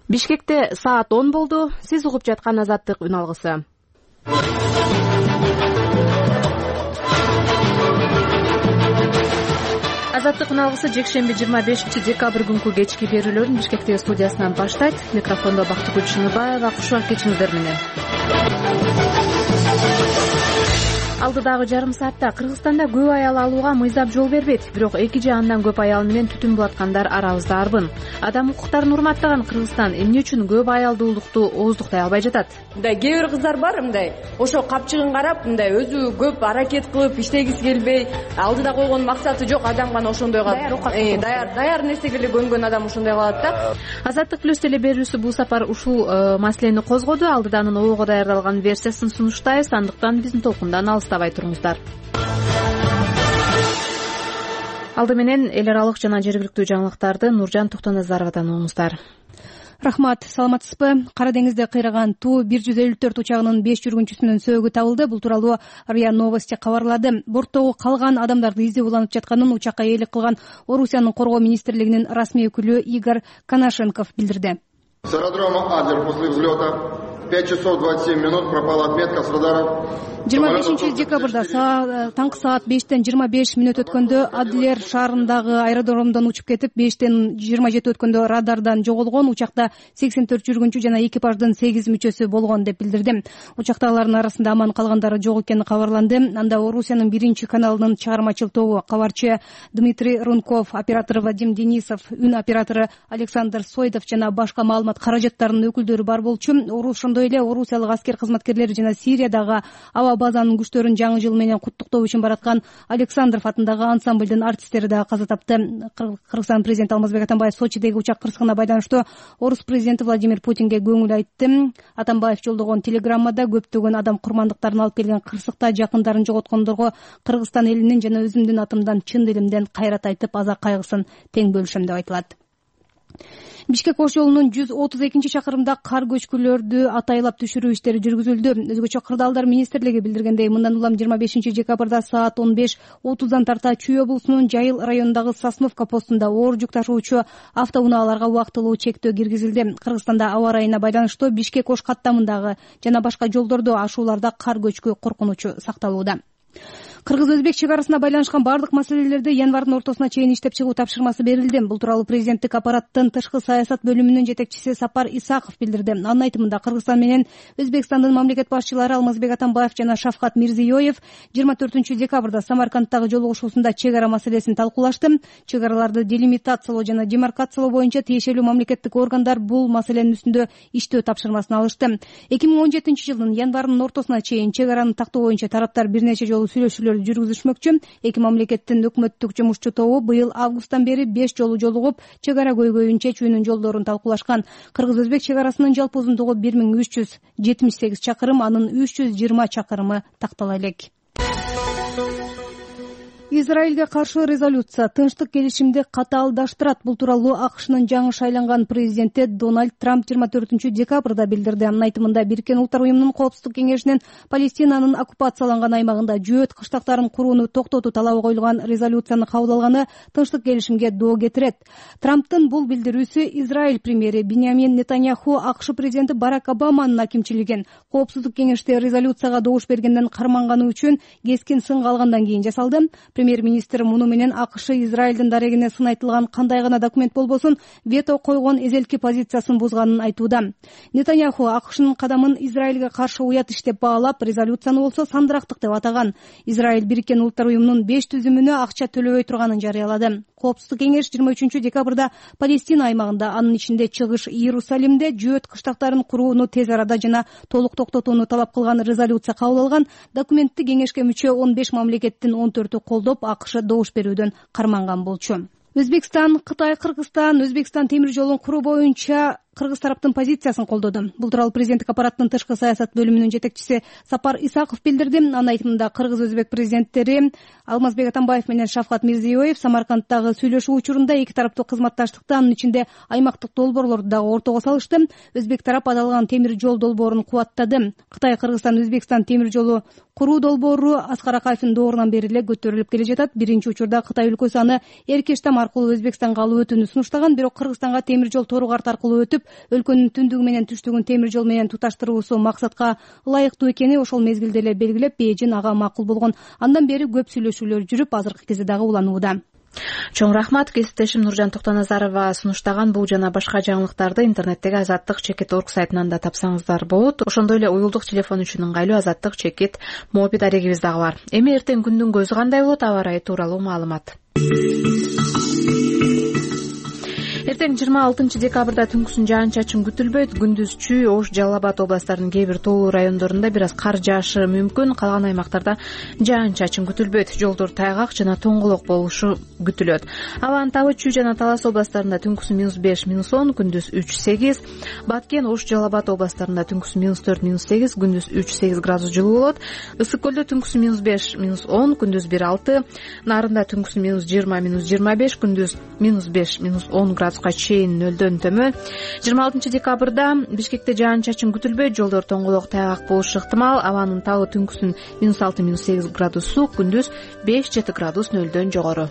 Бишкекте саат 10 болду. Сиз угуп жаткан Азаттык үн алгысы. Азаттык үн алгысы жекшемби 25-декабрь күнкү кечки берүүлөрүн Бишкектеги студиясынан баштайт. Микрофондо Бактыгүл Чыныбаева. Кушуп кетиңиздер менен. Алдыдагы жарым саатта Кыргызстанда көп аял алууга мыйзам жол бербейт. Бирок 2 же андан көп аял менен түтүн булаткандар арабызда арбын. Адам укуктарын урматтаган Кыргызстан эмне үчүн көп аялдуулукту ооздуктай албай жатат? Кээ бир кыздар бар ошо капчыгын карап өзү көп аракет кылып иштегиси келбей, алдыда койгон максаты жок адам гана ошондой даяр нерсеге эле көнгөн адам ошондой кылат да. Азаттык плюс теле берүүсү бул сапар ушул маселени козгоду. Алдыда анын ого даярдалган версиясын сунуштайбыз. Андыктан биздин толкундан алыстабай туруңуздар. Алды менен эл аралык жана жергиликтүү жаңылыктарды Нуржан Токтоназаровадан угуңуздар. Рахмат, саламатсызбы? Кара деңизде кыйраган Ту-154 учагынын 5 жүргүнчүсүнүн сөөгү табылды. Бул тууралуу РИА Новости кабарлады. Борттогу калган адамдарды издөө уланып жатканын учакка ээлик кылган Орусиянын коргоо министрлигинин расмий өкүлү Игорь Конашенков билдирди. С аэродрома Адер после взлета 5 часов 27 минут пропала отметка с радаров. 25-декабрда таңкы саат 5-тен 25 мүнөт өткөндө Адлер шаарындагы аэродромдон учуп кетип, 5-тен 27 өткөндө радардан жоголгон. Учакта 84 жүргүнчү жана экипаждын 8 мүчөсү болгон деп билдирди. Учактагылардын арасында аман калгандары жок экени кабарланды. Анда Орусиянын 1 каналынын чыгармачыл тобу кабарчы Дмитрий Рунков, оператор Вадим Денисов, үн оператору Александр Сойдов жана башка маалымат каражаттарынын өкүлдөрү бар болчу. Ошондой эле орусиялык аскер кызматкерлери жана Сириядагы аба базанын күчтөрүн жаңы жыл менен куттуктоо үчүн бараткан Александров атындагы ансамблдын артисттери дагы каза тапты. Кыргызстан президенти Алмазбек Атамбаев Сочидеги учак кырсыгына байланыштуу орус президенти Владимир Путинге көңүл айтты. Атамбаев жолдогон телеграммада көптөгөн адам курмандыктарын алып келген кырсыкта жакындарын жоготкондорго Кыргызстан элинин жана өзүмдүн атымдан чын дилимден кайрат айтып, аза кайгысын тең бөлүшөм деп айтылат. Бишкек Ош жолунун 132-чакырымда кар көчкүлөрдү атайлап түшүрүү иштери жүргүзүлдү. Өзгөчө кырдаалдар министрлиги билдиргендей, мындан улам 25-декабрда саат 15:30 тарта Чүй облусунун Жайыл районундагы Сосновка постунда оор жүк ташуучу автоунааларга убактылуу чектөө киргизилди. Кыргызстанда аба ырайына байланыштуу Бишкек Ош каттамындагы жана башка жолдордо ашууларда кар көчкү коркунучу сакталууда. Кыргыз-өзбек чек арасына байланышкан бардык маселелерди январдын ортосуна чейин иштеп чыгуу тапшырмасы берилди. Бул тууралуу президенттик аппараттын тышкы саясат бөлүмүнүн жетекчиси Сапар Исаков билдирди. Анын айтымында Кыргызстан менен Өзбекстандын мамлекет башчылары Алмазбек Атамбаев жана Шавкат Мирзиёев 24-декабрда Самаркандтагы жолугушуусунда чек ара маселесин талкуулашты. Чек араларды делимитациялоо жана демаркациялоо боюнча тиешелүү мамлекеттик органдар бул маселенин үстүндө иштөө тапшырмасын алышты. 2017-жылдын январынын ортосуна чейин чек араны тактоо боюнча тараптар бир нече жолу сүйлөшүүлөр жүргүзүшмөкчү. Эки мамлекеттин өкмөттүк жумушчу тобу быйыл августтан бери 5 жолу жолугуп, чек ара көйгөйүн чечүүнүн жолдорун талкуулашкан. Кыргыз-өзбек чек арасынын жалпы узундугу 1378 чакырым, анын 320 чакырымы тактала элек. Израилге каршы резолюция тынчтык келишимди катаалдаштырат. Бул тууралуу АКШнын жаңы шайланган президенти Дональд Трамп 24-декабрда билдирди. Анын айтымында Бириккен Улуттар уюмунун коопсуздук кеңешинен Палестинанын оккупацияланган аймагында жөөт кыштактарын курууну токтотуу талабы коюлган резолюцияны кабыл алганы тынчтык келишимге доо кетирет. Трамптын бул билдирүүсү Израиль премьери Биньямин Нетаньяху АКШ президенти Барак Обаманын акимчилигин коопсуздук кеңеште резолюцияга добуш бергенден карманганы үчүн кескин сынга алгандан кийин жасалды. Премьер-министр муну менен АКШ Израилдин дарегине сын айтылган кандай гана документ болбосун вето койгон эзелки позициясын бузганын айтууда. Нетаньяху АКШнын кадамын Израилге каршы уят иш деп баалап, резолюцияны болсо сандырактык деп атаган. Израиль Бириккен Улуттар уюмунун 5 түзүмүнө акча төлөбөй турганын жарыялады. Коопсуздук кеңеш 23-декабрда Палестина аймагында, анын ичинде Чыгыш Иерусалимде жөөт кыштактарын курууну тез арада жана толук токтотууну талап кылган резолюция кабыл алган. Документти кеңешке мүчө 15 мамлекеттин 14-ü колдоп, АКШ добуш берүүдөн карманган болчу. Өзбекстан, Кытай, Кыргызстан, Өзбекстан темир жолун куруу боюнча Кыргыз тараптын позициясын колдоду. Бул тууралуу президенттик аппараттын тышкы саясат бөлүмүнүн жетекчиси Сапар Исаков билдирди. Анын айтымында Кыргыз-өзбек президенттери Алмазбек Атамбаев менен Шавкат Мирзиёев Самаркандтагы сүйлөшүү учурунда эки тараптуу кызматташтыкты, анын ичинде аймактык долбоорлорду дагы ортого салышты. Өзбек тарап аталган темир жол долбоорун кубаттады. Кытай, Кыргызстан, Өзбекстан темир жолу куруу долбоору Аскар Акаевдин доорунан бери эле көтөрүлүп келе жатат. Биринчи учурда Кытай өлкөсү аны Эркештам аркылуу Өзбекстанга алуу өтүүнү сунуштаган, бирок Кыргызстанга темир жол тору карт аркылуу өтүп, өлкөнүн түндүгү менен түштүгүн темир жол менен туташтыруусу максатка ылайыктуу экени ошол мезгилде эле белгилеп, Бейжин ага макул болгон. Андан бери көп сүйлөшүүлөр жүрүп, азыркы кезде дагы уланууда. Чоң рахмат. Кесиптешим Нуржан Токтоназарова сунуштаган бул жана башка жаңылыктарды интернеттеги Азаттык-Чекит.org сайтынан да тапсаңыздар болот. Ошондой эле уюлдук телефон үчүн ыңгайлуу Азаттык-Чекит мобил дарегибиз дагы бар. Эми эртең күндүн көзү кандай болот? Аба ырайы тууралуу маалымат. Эртең 26 декабрда түнкүсүн жаан-чачын күтүлбөйт. Күндүз Чүй, Ош, Жалал Абад областарынын кээ бир тоолуу райондорунда бир аз кар жаашы мүмкүн. Калган аймактарда жаан-чачын күтүлбөйт. Жолдор тайгак жана тоңголок болушу күтүлөт. Абанын табы Чүй жана Талас областарында түнкүсүн -5, -10, күндүз 3-8. Баткен, Ош, Жалал Абад областарында түнкүсүн -4, -8, күндүз 3-8 градус жылуу болот. Ысык көлдө түнкүсүн -5, -10, күндүз 1-6. Нарында түнкүсүн -20, -25, күндүз -5, -10 градус чейин нөлдөн төмөн. 26 декабрда Бишкекте жаан-чачын күтүлбөйт. Жолдор тоңголок тайгак болушу ыктымал. Абанын табы түнкүсүн -6, -8 градус суук, күндүз 5-7 градус нөлдөн жогору.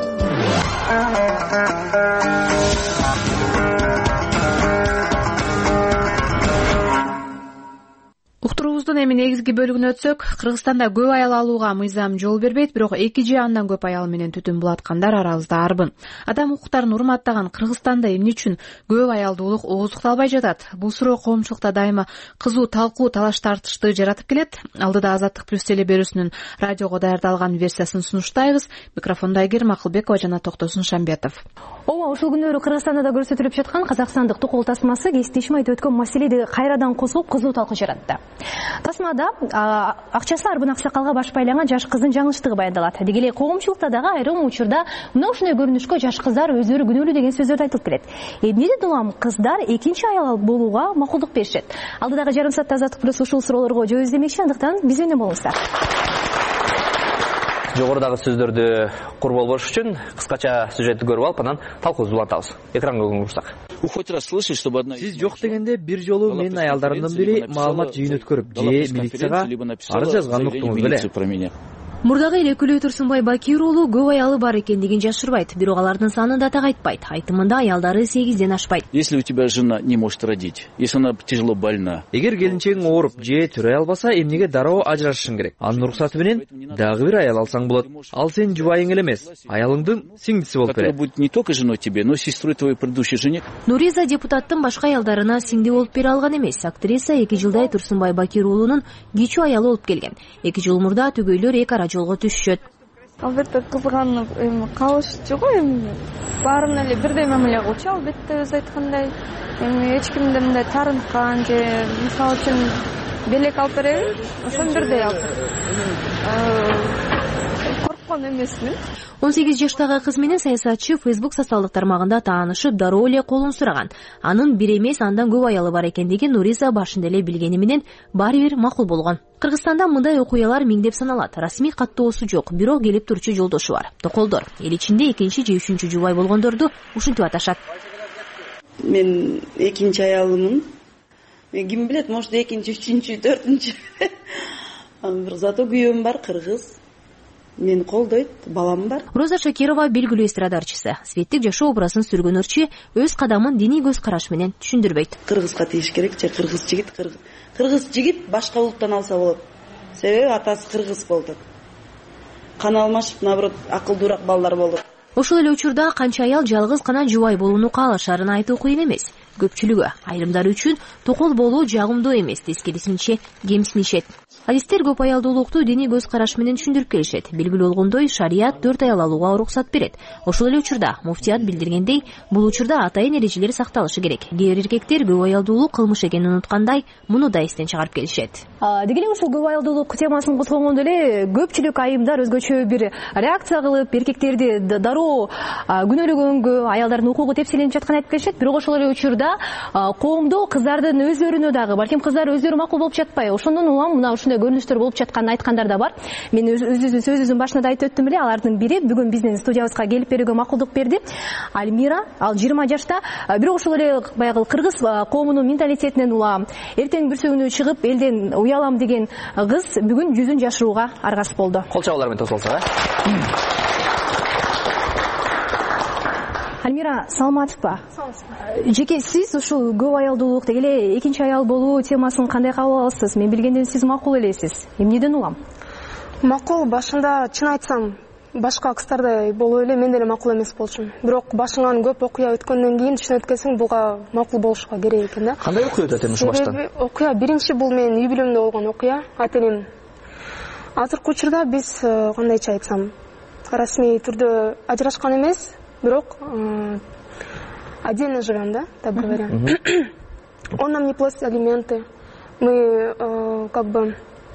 Уктуруубуздун эми негизги бөлүгүнө өтсөк, Кыргызстанда көп аял алууга мыйзам жол бербейт, бирок 2 же андан көп аял менен түтүн булаткандар арабызда арбын. Адам укуктарын урматтаган Кыргызстанда эмне үчүн көп аялдуулук ооздукталбай жатат? Бул суроо коомчулукта дайыма кызуу талкуу, талаш тартышты жаратып келет. Алдыда Азаттык плюс телеберүүсүнүн радиого даярдалган версиясын сунуштайбыз. Микрофондо Айгерим Акылбекова жана Токтосун Шамбетов. Ооба, ушул күндөр Кыргызстанда да көрсөтүлүп жаткан казакстандык токол тасмасы кесиптешим айтып өткөн маселеде кайрадан козгоп кызуу талкуу жаратты. Тасмада акчасы арбын аксакалга баш байланган жаш кыздын жаңылыштыгы баяндалат. Деги эле коомчулукта дагы айрым учурда мына ушундай көрүнүшкө жаш кыздар өздөрү күнөөлүү деген сөздөр айтылып келет. Эмнеден улам кыздар экинчи аял болууга макулдук беришет? Алдыдагы жарым саатта Азаттык плюс ушул суроолорго жооп издемекчи, андыктан биз менен болуңуздар. Жогорудагы сөздөрдү кур болбош үчүн кыскача сюжетти көрүп алып, анан талкуубузду улантабыз. Экранга көңүл Сиз жок дегенде бир жолу менин аялдарымдын бири маалымат жыйын өткөрүп же милицияга арыз жазганын уктуңуз беле? Мурдагы эле Күлөй Турсунбай Бакир уулу көп аялы бар экендигин жашырбайт, бирок алардын санын да так айтпайт. Айтымында аялдары 8ден ашпайт. Если у тебя жена не может родить, если она тяжело больна. Эгер келинчегиң ооруп же төрөй албаса, эмнеге дароо ажырашышың керек. Анын уруксаты менен дагы бир аял алсаң болот. Ал сенин жубайың эле эмес, аялыңдын сиңдиси болуп берет. Будет не только женой тебе, но и сестрой твоей предыдущей жене. Нуриза депутаттын башка аялдарына сиңди болуп бере алган эмес. Актриса 2 жылдай Турсунбай Бакир уулунун кичүү аялы болуп келген. 2 жыл мурда түгөйлөр эки ара жолго түшүшөт. Албетте кызганып калышчу го, эми баарын эле бирдей мамиле кылчу, албетте өзү айткандай. Эми эч кимден мындай тарынткан же мисалы үчүн белек алып береби, ошону бирдей алып корккон эмесмин. 18 жаштагы кыз менен саясатчы Facebook социалдык тармагында таанышып, дароо эле колун сураган. Анын бир эмес, андан көп аялы бар экендигин Нуриза башында эле билгени менен баары бир макул болгон. Кыргызстанда мындай окуялар миңдеп саналат. Расмий каттоосу жок, бирок келип турчу жолдошу бар. Токолдор. Эл ичинде экинчи же үчүнчү жубай болгондорду ушинтип аташат. Мен экинчи аялымын. Мен ким билет, может экинчи, үчүнчү, төртүнчү. Зато күйөөм бар, кыргыз. Мени колдойт, балам бар. Роза Шакирова белгилүү эстрадарчысы. Светтик жашоо образын сүргөнөрчү өз кадамын диний көз караш менен түшүндүрбөйт. Кыргызга тийиш керек же кыргыз жигит башка улуттан алса болот. Себеби атасы кыргыз болду. Кан алмашып, наоборот, акылдуураак балдар болду. Ошол эле учурда канча аял жалгыз гана жубай болууну каалашарын айтуу кыйын эмес. Көпчүлүгү айрымдары үчүн токол болуу жагымдуу эмес, тескерисинче кемсинишет. Адистер көп аялдуулукту диний көз караш менен түшүндүрүп келишет. Белгилүү болгондой, шарият 4 аял алууга уруксат берет. Ошол эле учурда муфтият билдиргендей, бул учурда атайын эрежелер сакталышы керек. Кээ бир эркектер көп аялдуулук кылмыш экенин унуткандай, муну да эстен чыгарып келишет. Деги эле ушул көп аялдуулук темасын козгогондо эле көпчүлүк айымдар өзгөчө бир реакция кылып, эркектерди дароо күнөөлөгөнгө, аялдардын укугу тепселенип жатканын айтып келишет. Бирок ошол эле учурда коомдо кыздардын өздөрүнө дагы, балким кыздар өздөрү макул болуп жатпай, ошондон улам мына ушундай көрүнүштөр болуп жатканын айткандар да бар. Мен өзүбүздүн сөзүбүздүн башында айтып өттүм эле, алардын бири бүгүн биздин студиябызга келип берүүгө макулдук берди. Альмира, ал 20 жашта, бирок ошол эле баягы кыргыз коомунун менталитетинен улам, эртең бүрсөгүнү чыгып элден уялам деген кыз бүгүн жүзүн жашырууга аргасыз болду. Кол чабуулар менен тосолсак, Альмира, саламатсызбы? Жеке сиз ушул көп аялдуулукту эле экинчи аял болуу темасын кандай кабыл аласыз? Мен билгенден сиз макул элесиз. Эмнеден улам? Макул, башында чын айтсам, башка кыздардай болуу эле мен деле макул эмес болчумун. Бирок башыңан көп окуя өткөндөн кийин түшүнүп кетсең, буга макул болушка керек экен да. Кандай окуя өтөт эми ушу баштан? Окуя биринчи бул менин үй бүлөмдө болгон окуя. Ата-энем азыркы учурда биз кандайча айтсам, расмий түрдө ажырашкан эмес, бирок отдельно живем, да, так говоря. Он нам не платит алименты. Мы как бы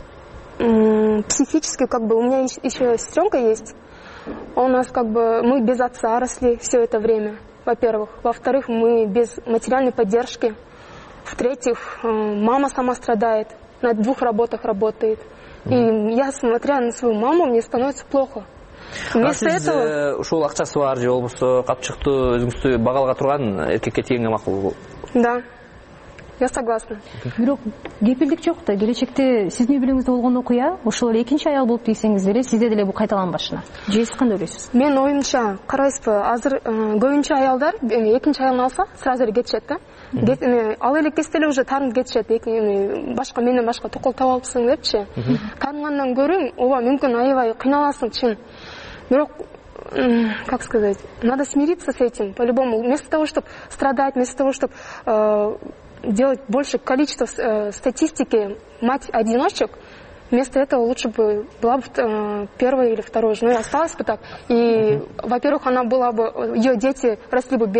психически, как бы, у меня еще сестренка есть. У нас как бы, мы без отца росли все это время, во-первых. Во-вторых, мы без материальной поддержки. В-третьих, мама сама страдает, на 2 работах работает. И я, смотря на свою маму, мне становится плохо. Вместо этого... ушул акчасы бар же болбосо капчыктуу өзүңүздү багалга турган эркекке тийгенге макул? Да, я согласна. Бирок кепилдик жок да, келечекте сиздин үй бүлөңүздө болгон окуя ошол эле экинчи аял болуп тийсеңиз деле сизде деле бул кайталанбашына. Же сиз кандай ойлойсуз? Мен оюмча, карайсызбы, азыр көбүнчө аялдар экинчи аялын алса, сразу эле кетишет да. Ал эле кезде эле уже таарынып кетишет. Башка менден башка токол таап алыпсың депчи. Таарынгандан көрө, ооба мүмкүн аябай кыйналасың чын. Бирок, как сказать, надо смириться с этим, по-любому. Вместо того, чтобы страдать, вместо того, чтобы делать больше количества статистики мать-одиночек, вместо этого лучше бы была бы первой или второй женой, осталась бы так. И, во-первых, она была бы, ее дети росли бы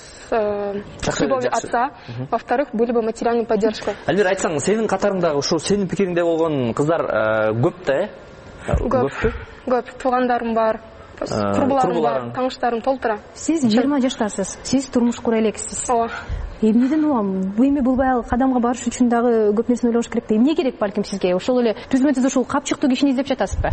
с любовью отца, во-вторых, были бы материальной поддержкой. Альмира, айтсаң, сенин катарыңдагы ушу сенин пикириңде болгон кыздар көп да, э? Көп, туугандарым бар, курбуларым бар, тааныштарым толтура. Сиз 20 жаштасыз, сиз турмуш кура элексиз. Ооба. Эмнеден улам? Эми булбай кадамга барыш үчүн дагы көп нерсени ойлош керек да. Эмне керек балким сизге? Ошол эле түзмөтүз ушул капчыктуу кишини издеп жатасызбы?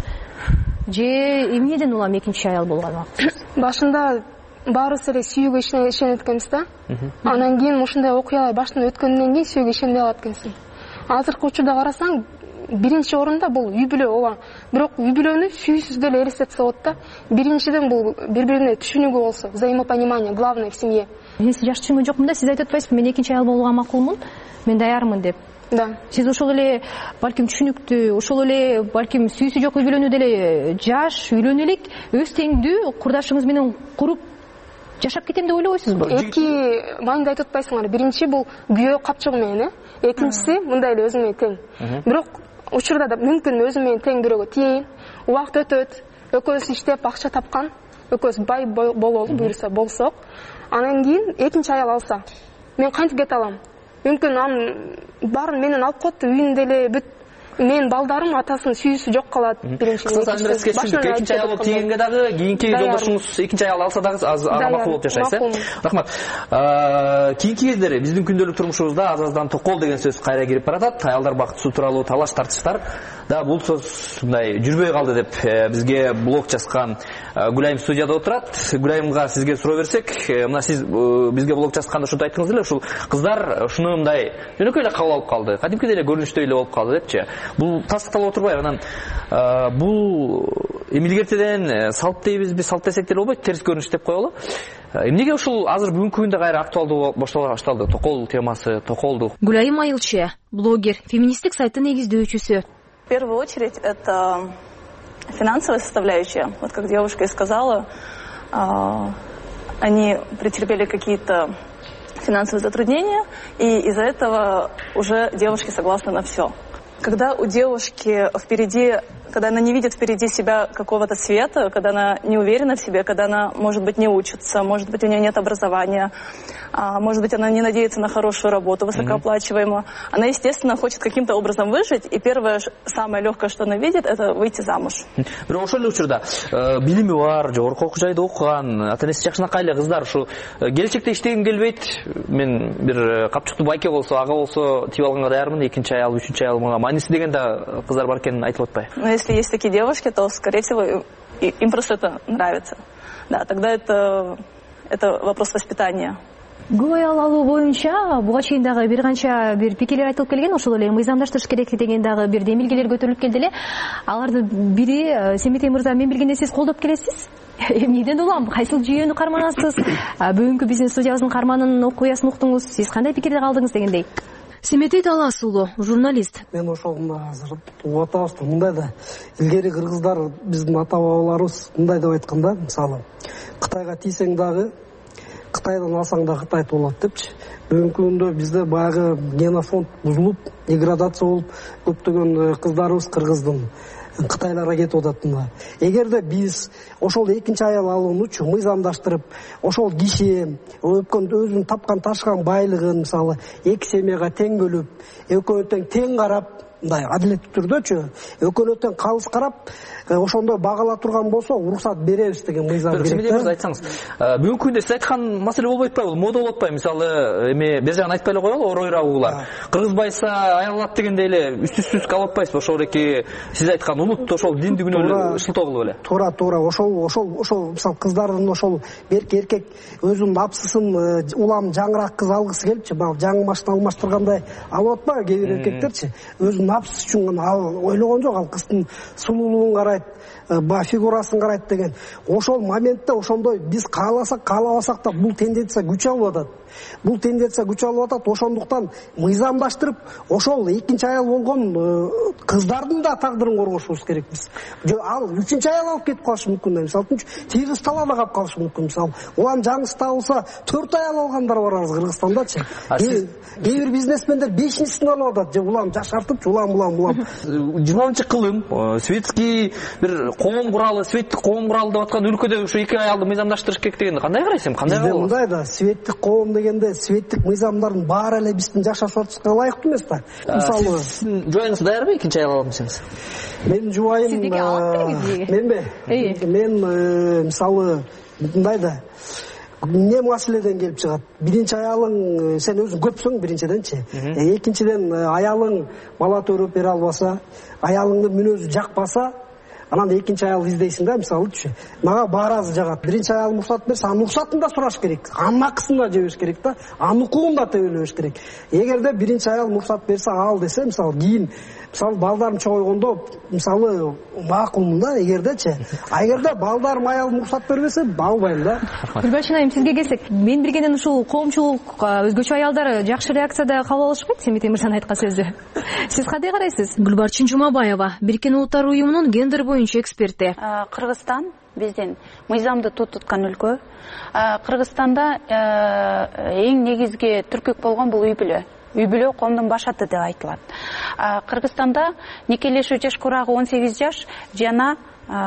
Же эмнеден улам экинчи аял болгон? Башында баарыбыз эле сүйүүгө ишенет экенбиз да. Анан кийин ушундай окуялар баштан өткөндөн кийин сүйүүгө ишенбей калат экенсиң. Азыркы учурда карасаң, биринчи орунда бул үй бүлө, ооба. Бирок үй бүлөнү сүйүүсүз деле элестетсе болот да. Биринчиден бул бири-бирине түшүнүүгө болсо, взаимопонимание главное в семье. Мен сиз жакшы түшүнгөн жокмун да, сиз айтып атпайсызбы, мен экинчи аял болууга макулмун, мен даярмын деп. Да. Сиз ошол эле балким түшүнүктүү, ошол эле балким сүйүүсү жок үй бүлөнү деле жаш, үйлөнө элек, өз теңдүү курдашыңыз менен куруп жашап кетем деп ойлобойсузбу? Эки майында айтып атпайсыңар, биринчи бул күйөө капчыгы менен, экинчиси мындай эле өзүң менен тең. Бирок учурда да мүмкүн өзүм менен тең бирөөгө тийейин. Убакыт өтөт, экөөбүз иштеп акча тапкан, экөөбүз бай бололу, буюрса болсок. Анан кийин экинчи аял алса, мен кантип кете алам? Мүмкүн анын баарын менен алып коет, үйүндө эле бүт менин балдарым атасынын сүйүүсү жок калат. Биринчи экинчи аял болуп тийгенге дагы кийинки жолдошуңуз экинчи аял алса дагы ага макул болуп жашайсыз, э? Рахмат. Кийинки кездери биздин күндөлүк турмушубузда аздан токол деген сөз кайра кирип баратат. Аялдар бактысы тууралуу талаш тартыштар да бул сөз мындай жүрбөй калды деп бизге блог жазган Гүлайым студияда отурат. Гүлайымга сизге суроо берсек, мына сиз бизге блог жазганда ушунду айттыңыз эле, ушул кыздар ушуну мындай жөнөкөй эле кабыл алып калды, кадимкидей эле көрүнүштүү эле болуп калды депчи. Бул тастыкталып отурбайбы? Анан бул эмилгертеден салт дейбизби, салт десек деле болбойт, терс көрүнүш деп коелу. Эмнеге ушул азыр бүгүнкү күндө кайра актуалдуу баштала башталды токол темасы, токолдук? Гүлайым Айылчы, блогер, феминисттик сайттын негиздөөчүсү. В первую очередь это финансовая составляющая. Вот как девушка и сказала, они претерпели какие-то финансовые затруднения, и из-за этого уже девушки согласны на все. Когда у девушки впереди, когда она не видит впереди себя какого-то света, когда она не уверена в себе, когда она, может быть, не учится, может быть, у нее нет образования, может быть, она не надеется на хорошую работу, высокооплачиваемую, она, естественно, хочет каким-то образом выжить, и первое, самое легкое, что она видит, это выйти замуж. Бирок ошол эле учурда билими бар, жогорку окуу жайда окуган, ата-энеси жакшынакай эле кыздар ушу келечекте иштегим келбейт, мен бир капчыктуу байке болсо, ага болсо тийип алганга даярмын, экинчи аял, үчүнчү аялга маанисиз деген да кыздар бар экенин айтып атпайбы? Но если есть такие девушки, то, скорее всего, им просто это нравится. Да, тогда это вопрос воспитания. Көп аял алуу боюнча буга чейин дагы бир канча бир пикирлер айтылып келген, ошол эле мыйзамдаштырыш керек деген дагы бир демилгелер көтөрүлүп келди эле. Алардын бири Семетей мырза, мен билгенде сиз колдоп келесиз. Эмнеден улам? Кайсыл жүйөнү карманасыз? Бүгүнкү биздин студиябыздын карманын окуясын уктуңуз. Сиз кандай пикирде калдыңыз дегендей? Семетей Талас уулу, журналист. Мен ошол азыр угуп атабыз да, мындай да илгери кыргыздар биздин ата бабаларыбыз мындай деп айткан да, мисалы Кытайга тийсең дагы Кытайдан алсаң да Кытай болот депчи. Бүгүнкү күндө бизде баягы генофонд бузулуп, деградация болуп, көптөгөн кыздарыбыз кыргыздын Кытайларга кетип атат мына. Эгерде биз ошол экинчи аял алуунучу мыйзамдаштырып, ошол киши өткөн өзүнүн тапкан ташкан байлыгын мисалы эки семьяга тең бөлүп, экөө тең карап, мындай адилеттүү түрдөчү, экөө тең калыс карап, ошондой багала турган болсо, уруксат беребиз деген мыйзам керек. Семейдебиз айтсаңыз, бүгүнкү күндө сиз айткан маселе болбой атпайбы? Бул мода болуп атпайбы? Мисалы, эми бер жагын айтпай эле коелу, оройра угулар. Кыргыз байса аял алат дегенде эле үстү-үстү калып атпайсызбы? Ошол эки сиз айткан улут ошол диндик үнө шылтоо кылып эле. Туура. Ошол мисалы кыздардын ошол берки эркек өзүнүн апсысын улам жаңыраак кыз алгысы келипчи, баягы жаңы машина алмаштыргандай алып атпайбы кээ бир эркектерчи? Өзүнүн апсысы үчүн гана ойлогон жок, ал кыздын сулуулугун карайт, фигурасын карайт деген. Ошол моментте ошондой биз кааласак, каалабасак да бул тенденция күч алып атат. Ошондуктан мыйзамдаштырып, ошол экинчи аял болгон кыздардын да тагдырын коргошубуз керек биз. Ал үчүнчү аял алып кетип калышы мүмкүн. Мисалы үчүн тийгиз талаада калып калышы мүмкүн. Мисалы, улам жаңысы табылса, 4 аял алгандар бар азыр Кыргызстандачы. Кээ бир бизнесмендер 5-син алып атат, же улам жашартып, улам. 20-кылым светский бир коом куралы, светтик коом куралы деп аткан өлкөдө ушу эки аялды мыйзамдаштырыш керек дегенди кандай карайсың? Кандай болот? Мындай да, светтик коом дегенде светтик мыйзамдардын баары эле биздин жашаш ортосуна ылайыктуу эмес да. Мисалы, сиздин жубайыңыз даярбы экинчи аял алам десеңиз? Менин жубайым мен мисалы мындай да эмне маселеден келип чыгат? Биринчи аялың сен өзүң көпсөң биринчиденчи. Экинчиден аялың бала төрөп бере албаса, аялыңдын мүнөзү жакпаса, анан экинчи аял издейсиң да, мисалычы. Мага бааразы жагат. Биринчи аялым уруксат берсе, анын уруксатын да сураш керек. Анын акысын да жебеш керек да, анын укугун да тебелебеш керек. Эгерде биринчи аял уруксат берсе, ал десе, мисалы кийин мисалы балдарын чогойгондо мисалы макулмун да, эгердечи. Эгерде балдарым аялым уруксат бербесе, албайм да. Гүлбарчын айым, сизге келсек, мен билгенден ушул коомчулук, өзгөчө аялдар жакшы реакцияда кабыл алышпайт Семетей мырзанын айткан сөздү. Сиз кандай карайсыз? Гүлбарчын Жумабаева, Бириккен Улуттар уюмунун гендер боюнча эксперти. Кыргызстан биздин мыйзамды туткан өлкө. Кыргызстанда эң негизги түркүк болгон бул үй бүлө. Үй бүлө коомдун башаты деп айтылат. Кыргызстанда некелешүү жаш курагы 18 жаш жана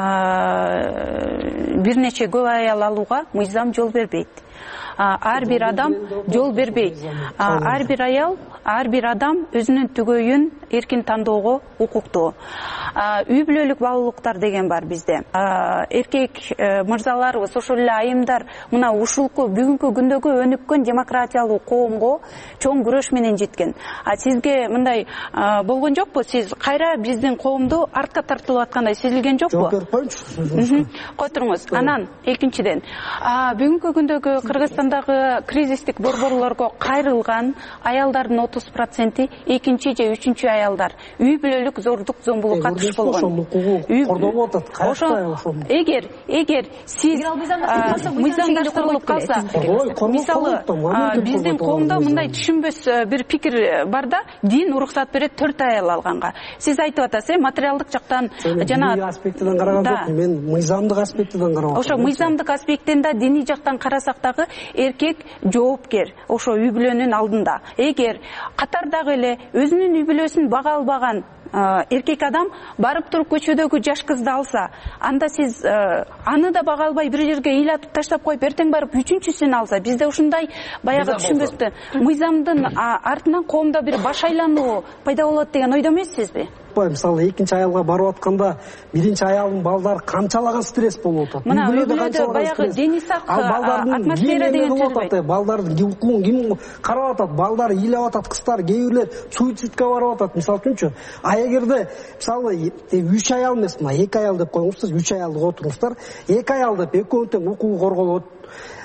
бир нече көп аял алууга мыйзам жол бербейт. Ар бир адам жол бербейт. Ар бир аял, ар бир адам өзүнүн түгөйүн эркин тандоого укуктуу. Үй бүлөлүк баалуулуктар деген бар бизде. Эркек мырзаларыбыз, ошол эле айымдар мына ушулку бүгүнкү күндөгү өнүккөн демократиялуу коомго чоң күрөш менен жеткен. Сизге мындай болгон жокпу? Сиз кайра биздин коомду артка тартылып аткандай сезилген жокпу? Жооп берип коюңчу. Кой туруңуз. Анан экинчиден, бүгүнкү күндөгү Кыргызстандагы кризистик борборлорго кайрылган аялдардын 30% экинчи же үчүнчү аялдар. Үй бүлөлүк зордук зомбулукка туш болгон. Кордолуп атат. Эгер сиз мыйзамдаштырылып калса, мисалы биздин коомдо мындай түшүнбөс бир пикир бар да, дин уруксат берет 4 аял алганга. Сиз айтып атасыз, материалдык жактан жана аспектиден караган жокмун, мен мыйзамдык аспектиден карап атам. Ошо мыйзамдык аспекттен да диний жактан карасак дагы эркек жоопкер ошо үй бүлөнүн алдында. Эгер катардагы эле өзүнүн үй бүлөсүн бага албаган эркек адам барып туруп көчөдөгү жаш кызды алса, анда сиз аны да бага албай бир жерге ыйлатып таштап коюп, эртең барып үчүнчүсүн алса, бизде ушундай баягы түшүнбөстү мыйзамдын артынан коомдо бир баш айлануу пайда болот деген ойдо эмессизби? Мисалы экинчи аялга барып атканда биринчи аялдын балдары канчалаган стресс болуп атат. Мына үй бүлөдө баягы дени сак атмосфера деген сөз. Балдардын укугун ким карап атат? Балдары ыйлап атат, кыздар кээ бирлер суицидке барып атат, мисалы үчүнчү. Эгерде мисалы 3 аял эмес, мына 2 аял деп коюңуз, 3 аялды которуңуздар. 2 аял деп экөөнүн тең укугу корголот.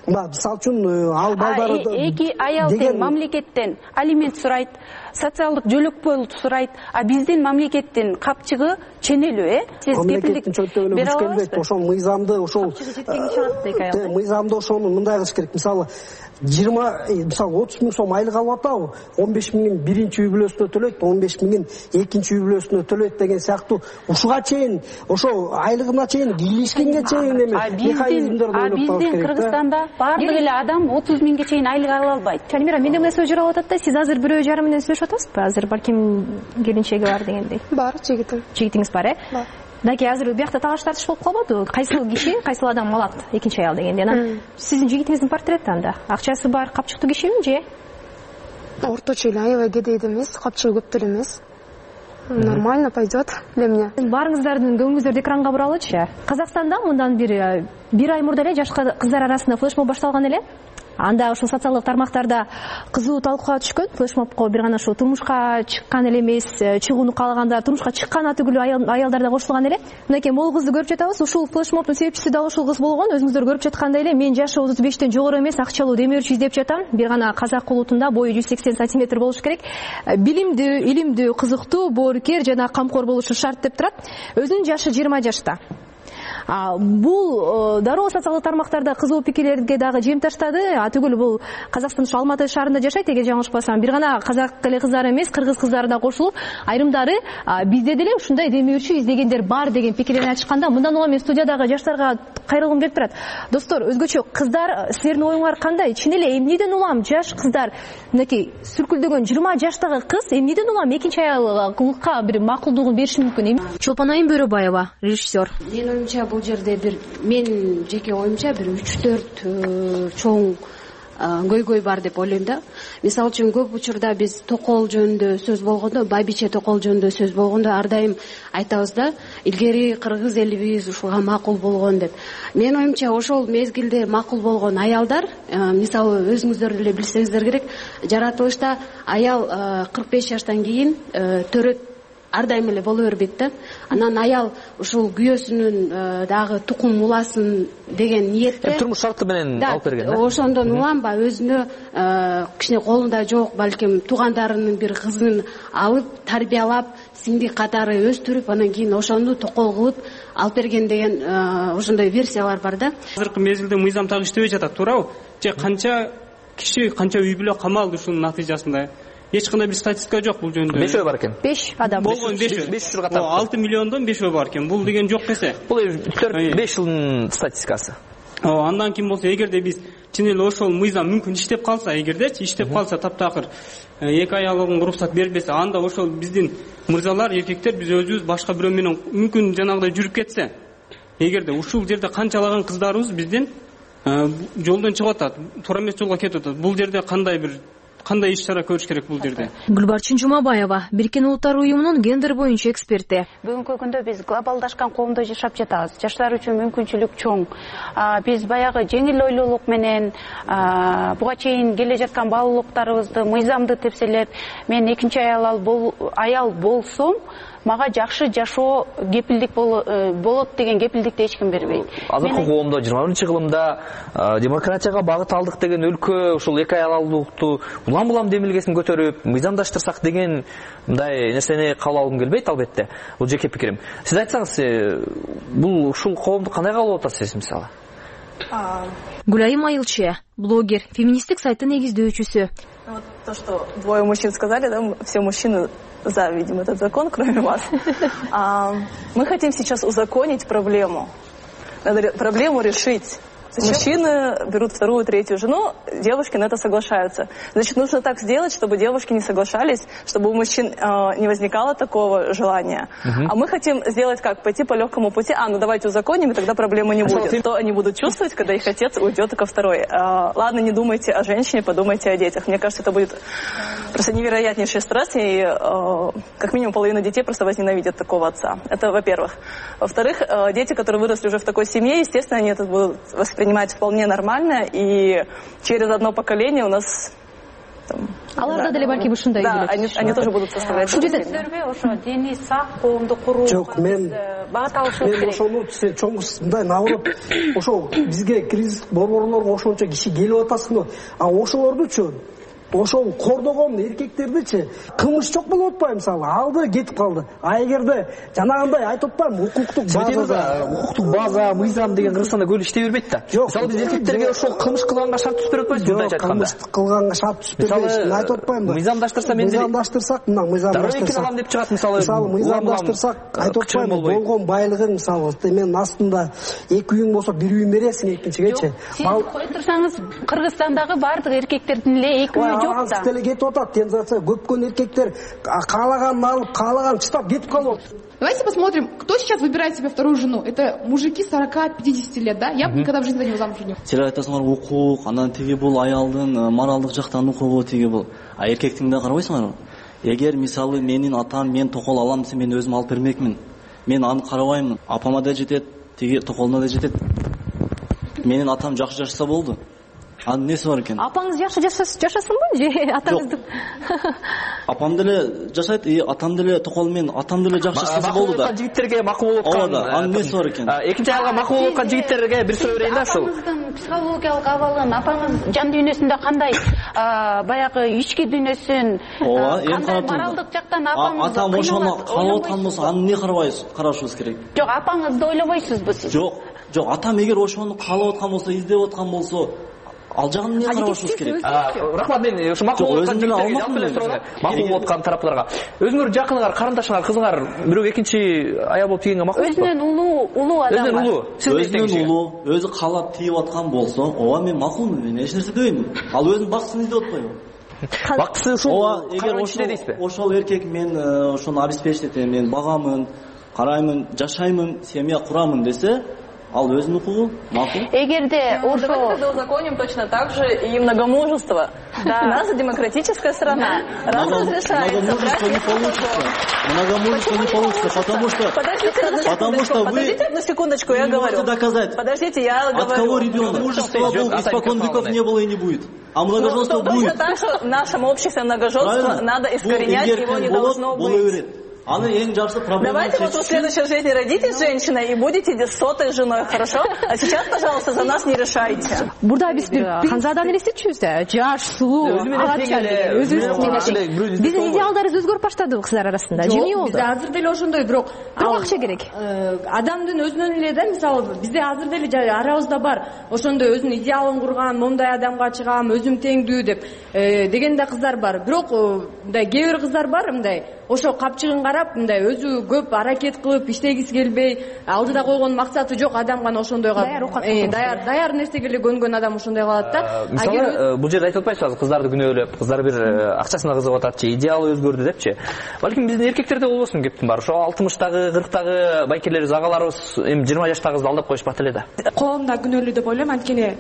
мисалы үчүн ал балдарды эки аял тең мамлекеттен алимент сурайт, социалдык жөлөкпөл сурайт, а биздин мамлекеттин капчыгы ченелүү, Сиз мамлекеттин чөнтөгүнө күч келбейт. Ошол мыйзамды ошону мындай кылыш керек. Мисалы 30 миң сом айлык алып атабы, 15 миңин биринчи үй бүлөсүнө төлөйт, 15 миңин экинчи үй бүлөсүнө төлөйт деген сыяктуу ушуга чейин, ошо айлыгына чейин, кийлишкенге чейин механизмдерди ойлоп табыш керек. Биздин Кыргызстанда баардык эле адам 30 миңге чейин айлык ала албайт. Чанмира, менде эмне сөз жүрүп атат да, сиз азыр бирөө жарым менен сүйлөшүп атасызбы? Азыр балким келинчеги бар дегендей. Бар, жигитим. Жигитиңиз бар, э? Бар. Даки азыр биякта тагыш тартыш болуп калбадыбы? Кайсыл киши, кайсыл адам алат экинчи аял дегенде? Анан сиздин жигитиңиздин портрети анда. Акчасы бар, капчыктуу кишими же? Орточо эле, аябай кедей да эмес, капчыгы көп деле эмес. Нормально пойдет для меня. Баарыңыздардын көңүлүңүздөрдү экранга буралычы. Казакстанда мындан бир ай мурда эле жаш кыздар арасында флешмоб башталган эле. Анда ушул социалдык тармактарда кызуу талкууга түшкөн. Флешмобко бир гана ушул турмушка чыккан эле эмес, чыгууну каалаганда турмушка чыккан атүгүлүү аялдар да кошулган эле. Мынакей могул кызды көрүп жатабыз. Ушул флешмобдун себепчиси дагы ушул кыз болгон. Өзүңүздөр көрүп жаткандай эле, мен жашы 35тен жогору эмес, акчалуу демөөрчү издеп жатам. Бир гана казак улутунда бою 180 сантиметр болуш керек. Билимдүү, илимдүү, кызыктуу, боорукер жана камкор болушу шарт деп турат. Өзүнүн жашы 20 жашта. Бул дароо социалдык тармактарда кызуу пикирлерге дагы жем таштады. Атүгүл бул Казакстан Алматы шаарында жашайт, эгер жаңылышпасам. Бир гана казак эле кыздар эмес, кыргыз кыздары да кошулуп, айрымдары бизде деле ушундай демөөрчү издегендер бар деген пикирлерин ачканда, мындан улам мен студиядагы жаштарга кайрылгым келип турат. Достор, өзгөчө кыздар, силердин оюңар кандай? Чын эле эмнеден улам жаш кыздар, мынакей сүркүлдөгөн 20 жаштагы кыз эмнеден улам экинчи аялга бир макулдугун бериши мүмкүн? Чолпон Айым Бөрөбаева, режиссер. Менин оюмча бул жерде бир мен жеке оюмча бир 3-4 чоң көйгөй бар деп ойлойм да. Мисалы үчүн көп учурда биз токол жөнүндө сөз болгондо, байбиче токол жөнүндө сөз болгондо ар дайым айтабыз да, илгери кыргыз элибиз ушуга макул болгон деп. Мен оюмча ошол мезгилде макул болгон аялдар, мисалы өзүңүздөр деле билсеңиздер керек, жаратылышта аял 45 жаштан кийин төрөт ар дайым эле боло бербейт да. Анан аял ушул күйөөсүнүн дагы тукум уласын деген ниетте турмуш шарты менен алып берген да. Ошондон улам ба өзүнө кичине колунда жок, балким туугандарынын бир кызын алып, тарбиялап, сиңди катары өстүрүп, анан кийин ошону токол кылып алып берген деген ошондой версиялар бар да. Азыркы мезгилде мыйзам так иштебей жатат, туурабы? Же канча киши, канча үй бүлө камалды ушунун натыйжасында? Эч кандай бир статистика жок бул жөнүндө. 5 ой бар экен. 5 адам. Болгон 5 учурга тарап. 6 миллиондон 5 ой бар экен. Бул деген жок эсе. Бул 4-5 жылдын статистикасы. Андан кийин болсо, эгерде биз чын эле ошол мыйзам мүмкүн иштеп калса, эгердечи иштеп калса, таптакыр эки аялга уруксат берилбесе, анда ошол биздин мырзалар, эркектер биз өзүбүз башка бирөө менен мүмкүн жанагыдай жүрүп кетсе, эгерде ушул жерде канчалаган кыздарыбыз биздин жолдон чыгып атат, туура эмес жолго кетип атат. Бул жерде кандай иш-чара көрүш керек бул жерде? Гүлбарчын Жумабаева, Бириккен Улуттар уюмунун гендер боюнча эксперти. Бүгүнкү күндө биз глобалдашкан коомдо жашап жатабыз. Жаштар үчүн мүмкүнчүлүк чоң. Биз баягы жеңил ойлуулук менен буга чейин келе жаткан баалуулуктарыбызды, мыйзамды тепселеп, мен экинчи аял болсом, мага жакшы жашоо кепилдик болот деген кепилдикти эч ким бербейт. Азыркы коомдо 21-кылымда демократияга багыт алдык деген өлкө ушул эки аялдуулукту улам демилгесин көтөрүп, мыйзамдаштырсак деген мындай нерсени кабыл алгым келбейт, албетте. Бул жеке пикирим. Сиз айтсаңыз, бул ушул коомду кандай кабыл алып атасыз мисалы? Гүлайым Айылчы, блогер, феминисттик сайттын негиздөөчүсү. То, что двое мужчин сказали, да, все мужчины за, видимо, этот закон, кроме вас. Мы хотим сейчас узаконить проблему. Надо проблему решить. Мужчины берут вторую, третью жену, девушки на это соглашаются. Значит, нужно так сделать, чтобы девушки не соглашались, чтобы у мужчин не возникало такого желания. А мы хотим сделать как? Пойти по легкому пути. Ну давайте узаконим, и тогда проблемы не будет. Что они будут чувствовать, когда их отец уйдет ко второй? Ладно, не думайте о женщине, подумайте о детях. Мне кажется, это будет просто невероятнейший стресс, и как минимум половина детей просто возненавидят такого отца. Это во-первых. Во-вторых, дети, которые выросли уже в такой семье, естественно, они это будут воспринимать вполне нормально, и через одно поколение у нас этом. Аларда деле балки ушундай Да, они тоже будут составлять. ошо дени сак коомду куруу. Жок, мен багыт алышыбыз керек. Мен ошону чоңгус мындай наурып, ошо бизге кризис борборлорго ошончо киши келип атасыңбы? А ошолордучу ошол кордогон эркектердичи кылмыш жок болуп атпайбы? Мисалы, алды кетип калды. А эгерде жанагындай айтып атпаймынбы, укуктук база, мыйзам деген Кыргызстанда көп иштей бербейт да. Мисалы биз эркектерге ошол кылмыш кылганга шарт түзүп берип атпайбызбы, мындайча айтканда? Кылмыш кылганга шарт түзүп бербейбиз. Мен айтып атпаймынбы? Мыйзамдаштырса мен мыйзамдаштырсак, мына мыйзамдаштырсак алам деп чыгат, мисалы мыйзамдаштырсак, айтып атпаймынбы? Болгон байлыгың, мисалы, мен астында 2 үйүң болсо 1 үйүн бересиң экинчиге. Кой турсаңыз, Кыргызстандагы бардык эркектердин эле 2 үйү жок да. Тензация көпкөн эркектер каалаганын алып, каалаганын чытап кетип калып. Давайте посмотрим, кто сейчас выбирает себе вторую жену. Это мужики 40-50 лет, да? Я бы никогда в жизни за него замуж не вышла. Силер айтасыңар укук, анан тиги бул аялдын моралдык жактан укугу, тиги бул. А эркектин да карабайсыңарбы? Эгер мисалы менин атам мен токол алам десе, мен өзүм алып бермекмин. Мен аны карабаймын. Апама да жетет, тиги токолуна да жетет. Менин атам жакшы жашаса болду. Анын неси бар экен? Апаңыз жакшы жашасынбы же атаңыздын? Апам деле жашайт, атам деле токол менен атам деле жакшы жашаса болду да. Жигиттерге макул болуп аткан. Анын неси бар экен? Экинчи аялга макул болуп аткан жигиттерге бир суроо берейин да ушул. Апаңыздын психологиялык абалын, апаңыз жан дүйнөсүндө кандай баягы ички дүйнөсүн, кандай моралдык жактан апаңыз атам ошону каалап аткан болсо, аны эмне карашыбыз керек? Жок, апаңызды ойлобойсузбу сиз? Жок, атам эгер ошону каалап аткан болсо, издеп аткан болсо, ал жагын эмне карашыбыз керек? Рахмат, мен ушу макул болуп аткан тараптарга. Өзүңөр жакыныгар, карындашыңар, кызыңар бирөө экинчи аял болуп тийгенге макулсузбу? Өзүнөн улуу адам. Өзүнөн улуу, өзү каалап тийип аткан болсо, ооба мен макулмун, мен эч нерсе дебейм. Ал өзүнүн бактысын издеп атпайбы? Бактысы ушул. Ооба, эгер ошол эркек мен ошону обеспечить этем, мен багамын, караймын, жашаймын, семья курамын десе, ал өзүнүн укугу, макул. Эгерде ошо давайте узаконим точно так же и многомужество. У нас демократическая страна. Раз разрешается. Многомужество не получится. Многомужество не получится, потому что вы... Подождите одну секундочку, я говорю. Доказать. Подождите, я говорю. От кого ребенок? Мужество испокон веков не было и не будет. А многоженство будет. Точно так же в нашем обществе многоженство надо искоренять, его не должно быть. Давайте вот в следующей жизни родитесь женщиной и будете 100-й женой, хорошо? А сейчас, пожалуйста, за нас не решайте. Бурда биз бир Ханзаданы элестетчүбүз да. Жаш, сулуу, биздин идеалдарыбыз өзгөрүп баштадыбы кыздар арасында? Же эмне болду? Бизде азыр деле ошондой, бирок акча керек. Адамдын өзүнөн эле да, мисалы, бизде азыр деле арабызда бар. Ошондой өзүнүн идеалын курган, момундай адамга чыгам, өзүм теңдүү деп деген да кыздар бар. Бирок мындай кээ бир кыздар бар, мындай ошо капчыгын карап, мындай өзү көп аракет кылып, иштегиси келбей, алдыда койгон максаты жок адам гана ошондой даяр нерсеге эле көнгөн адам ошондой калат да. Мисалы, бул жерде айтып атпайсызбы, кыздарды күнөөлөп, кыздар бир акчасына кызыгып атат, идеалы өзгөрдү депчи. Балким биздин эркектерде болбосун кептин бар. Ошо 60-тагы, 40-тагы байкелерибиз, агаларыбыз эми 20 жаштагы кызды алдап коюшпат эле да. Коомда күнөөлүү деп ойлойм, анткени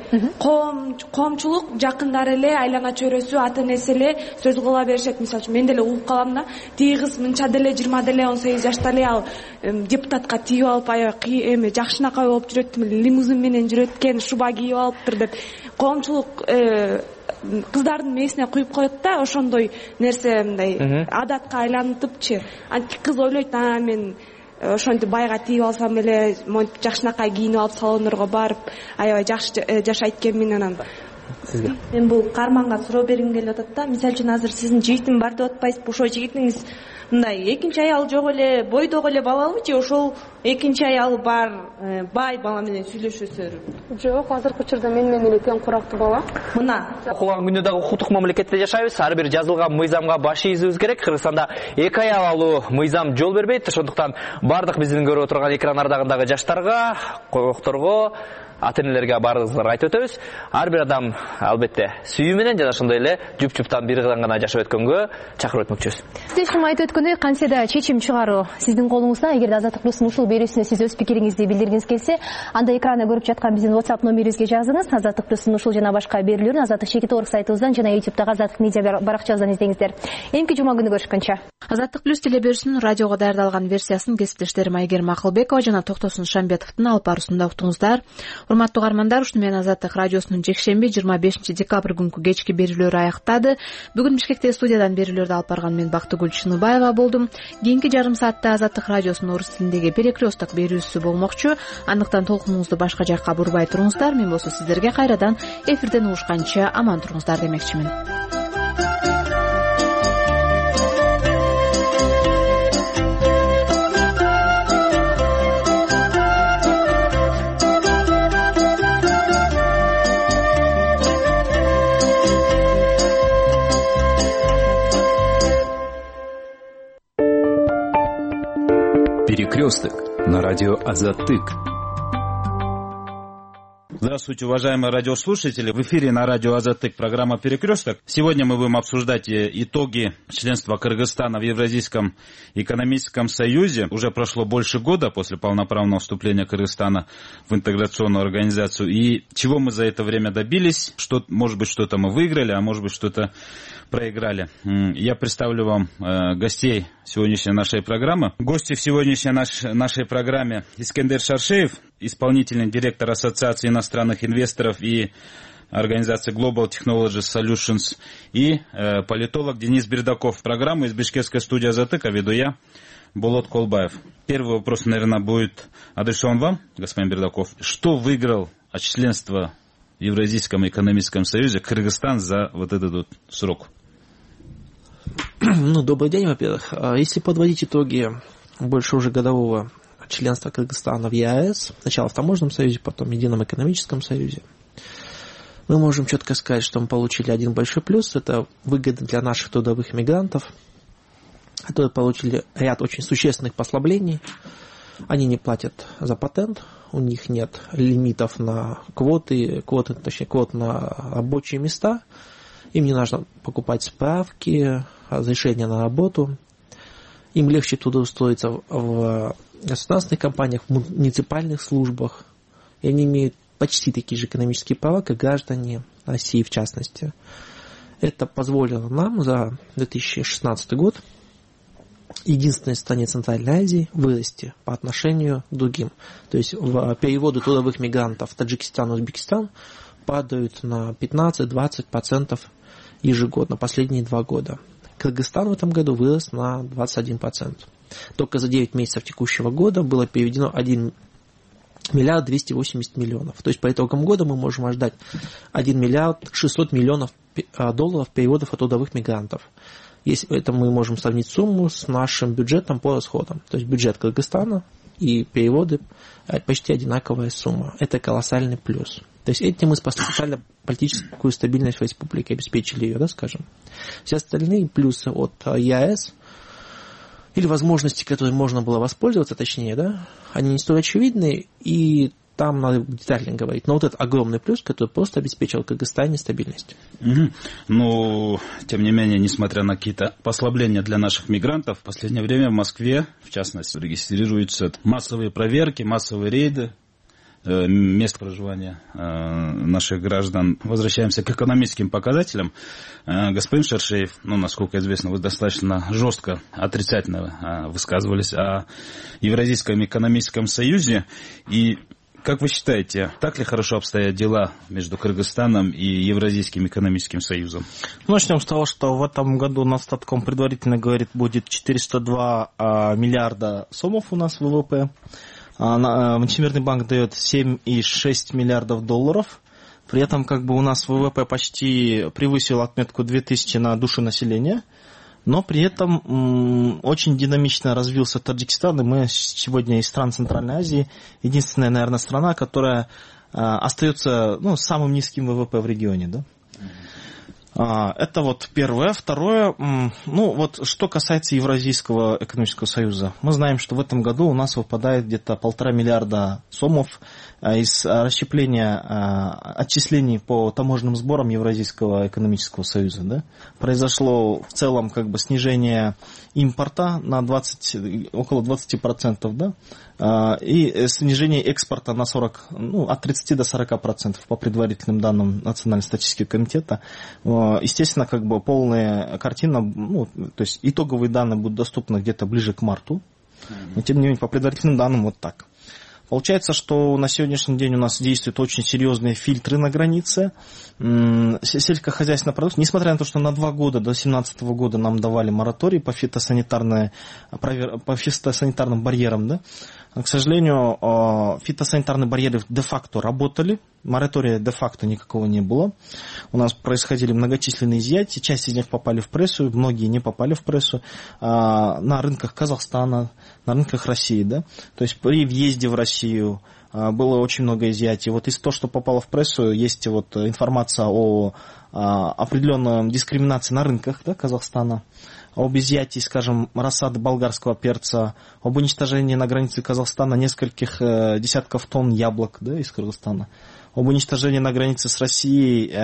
коомчулук жакындары эле, айлана чөйрөсү, ата энеси эле сөз кыла беришет. Мисалы үчүн мен деле угуп калам да, тиги кыз мынча деле 20 деле 18 жашта эле ал депутатка тийип алып, аябай эми жакшынакай болуп жүрөт, лимузин менен жүрөт экен, шуба кийип алыптыр деп коомчулук кыздардын мээсине куюп коет да, ошондой нерсе мындай адатка айлантыпчы. Анткени кыз ойлойт, мен ошентип байга тийип алсам эле, монтип жакшынакай кийинип алып салондорго барып, аябай жакшы жашайт экенмин. Анан сизге мен бул каарманга суроо бергим келип атат да. Мисалы үчүн азыр сиздин жигитиң бар деп атпайсызбы? Ошол жигитиңиз мындай экинчи аял жок эле, бойдогу эле балалыбы же ошол экинчи аялы бар бай бала менен сүйлөшөсүзбү? Жок, азыркы учурда мен менен эле тең курактуу бала. Мына окуган күндө дагы укуктук мамлекетте жашайбыз. Ар бир жазылган мыйзамга баш ийишибиз керек. Кыргызстанда 2 аял алуу мыйзам жол бербейт. Ошондуктан бардык биздин көрүп отурган экран ардагындагы жаштарга, койгокторго, ата-энелерге баарыбызга айтып өтөбүз. Ар бир адам албетте сүйүү менен жана ошондой эле жуп-жуптан бир кыздан гана жашап өткөнгө чакырып өтмөкчүбүз. Сиздин айтып өткөндөй, кантсе да чечим чыгаруу сиздин колуңузда. Эгерде Азаттык плюстун ушул берүүсүнө сиз өз пикириңизди билдиргиңиз келсе, анда экранда көрүп жаткан биздин WhatsApp номерибизге жазыңыз. Азаттык плюстун ушул жана башка берүүлөрүн Азаттык Чекит.org сайтыбыздан жана YouTube'дагы Азаттык медиа баракчабыздан издеңиздер. Эмки жума күнү көрүшкөнчө. Азаттык плюс телеберүүсүнүн радиого даярдалган версиясын кесиптештерим Айгерим Акылбекова жана Токтосун Шамбетовдун алып баруусунда уктуңуздар. Урматтуу угармандар, ушуну менен Азаттык радиосунун жекшемби 25 декабрь күнкү кечки берүүлөрү аяктады. Бүгүн Бишкектеги студиядан берүүлөрдү алып барган мен Бактыгүл Чыныбаева болдум. Кийинки жарым саатта Азаттык радиосунун орус тилиндеги перекресток берүүсү болмокчу. Андыктан толкунуңузду башка жакка бурбай туруңуздар. Мен болсо сиздерге кайрадан эфирден угушканча аман туруңуздар демекчимин. Перекресток на радио Азаттык. Здравствуйте, уважаемые радиослушатели. В эфире на радио Азаттык программа «Перекресток». Сегодня мы будем обсуждать итоги членства Кыргызстана в Евразийском экономическом союзе. Уже прошло больше года после полноправного вступления Кыргызстана в интеграционную организацию. И чего мы за это время добились? Может быть, что-то мы выиграли, а может быть, что-то проиграли. Я представлю вам гостей сегодняшней нашей программы. Гости в сегодняшней нашей программе: Искендер Шаршеев, исполнительный директор Ассоциации иностранных инвесторов и организации Global Technology Solutions, и политолог Денис Бердаков. Программу из бишкекской студии Азаттыка веду я, Болот Колбаев. Первый вопрос, наверное, будет адресован вам, господин Бердаков. Что выиграл от членства в Евразийском экономическом союзе Кыргызстан за вот этот вот срок? Добрый день, во-первых. Если подводить итоги больше уже годового членства Кыргызстана в ЕАЭС, сначала в Таможенном союзе, потом в Едином экономическом союзе, мы можем четко сказать, что мы получили один большой плюс. Это выгода для наших трудовых мигрантов, которые получили ряд очень существенных послаблений. Они не платят за патент, у них нет лимитов на квот на рабочие места. Им не нужно покупать справки, разрешения на работу. Им легче трудоустроиться в государственных компаниях, в муниципальных службах. И они имеют почти такие же экономические права, как граждане России в частности. Это позволило нам за 2016 год, единственной стране Центральной Азии, вырасти по отношению к другим. То есть переводы трудовых мигрантов в Таджикистан и Узбекистан падают на 15-20% ежегодно, последние 2 года. Кыргызстан в этом году вырос на 21%. Только за 9 месяцев текущего года было переведено 1 миллиард 280 миллионов. То есть по итогам года мы можем ожидать 1 миллиард 600 миллионов долларов переводов от трудовых мигрантов. Если это мы можем сравнить сумму с нашим бюджетом по расходам. То есть бюджет Кыргызстана и переводы почти одинаковая сумма. Это колоссальный плюс. То есть этим мы спасли социально-политическую стабильность в республике, обеспечили ее, скажем. Все остальные плюсы от ЕАЭС, или возможности, которые можно было воспользоваться, точнее, они не столь очевидны, и там надо детально говорить. Но вот этот огромный плюс, который просто обеспечил Кыргызстане стабильность. Но, тем не менее, несмотря на какие-то послабления для наших мигрантов, в последнее время в Москве, в частности, регистрируются массовые проверки, массовые рейды мест проживания наших граждан. Возвращаемся к экономическим показателям. Господин Шаршеев, насколько известно, вы достаточно жестко, отрицательно высказывались о Евразийском экономическом союзе. И как вы считаете, так ли хорошо обстоят дела между Кыргызстаном и Евразийским экономическим союзом? Начнем с того, что в этом году Росстатком предварительно говорит, будет 402 миллиарда сомов у нас в ВВП. Всемирный банк дает 7,6 миллиардов долларов. При этом у нас ВВП почти превысил отметку 2000 на душу населения. Но при этом очень динамично развился Таджикистан. И мы сегодня из стран Центральной Азии единственная, наверное, страна, которая остается самым низким ВВП в регионе. Да? Это вот первое. Второе, что касается Евразийского экономического союза. Мы знаем, что в этом году у нас выпадает где-то 1,5 миллиарда сомов. из расщепления отчислений по таможенным сборам Евразийского экономического союза. Да? Произошло в целом как бы снижение импорта на около 20%, да? И снижение экспорта на 40, от 30 до 40% по предварительным данным Национального статистического комитета. Естественно, как бы полная картина, то есть итоговые данные будут доступны где-то ближе к марту. Но тем не менее, по предварительным данным вот так. Получается, что на сегодняшний день у нас действуют очень серьезные фильтры на границе. Сельскохозяйственная продукция, несмотря на то, что на 2 года, до 2017 года нам давали мораторий по фитосанитарным барьерам, да, к сожалению, фитосанитарные барьеры де-факто работали, моратория де-факто никакого не было. У нас происходили многочисленные изъятия, часть из них попали в прессу, многие не попали в прессу, на рынках Казахстана, на рынках России. Да? То есть при въезде в Россию было очень много изъятий. Вот из того, что попало в прессу, есть вот информация о определенной дискриминации на рынках, да, Казахстана, об изъятии, скажем, рассады болгарского перца, об уничтожении на границе Казахстана нескольких десятков тонн яблок, да, из Кыргызстана, об уничтожении на границе с Россией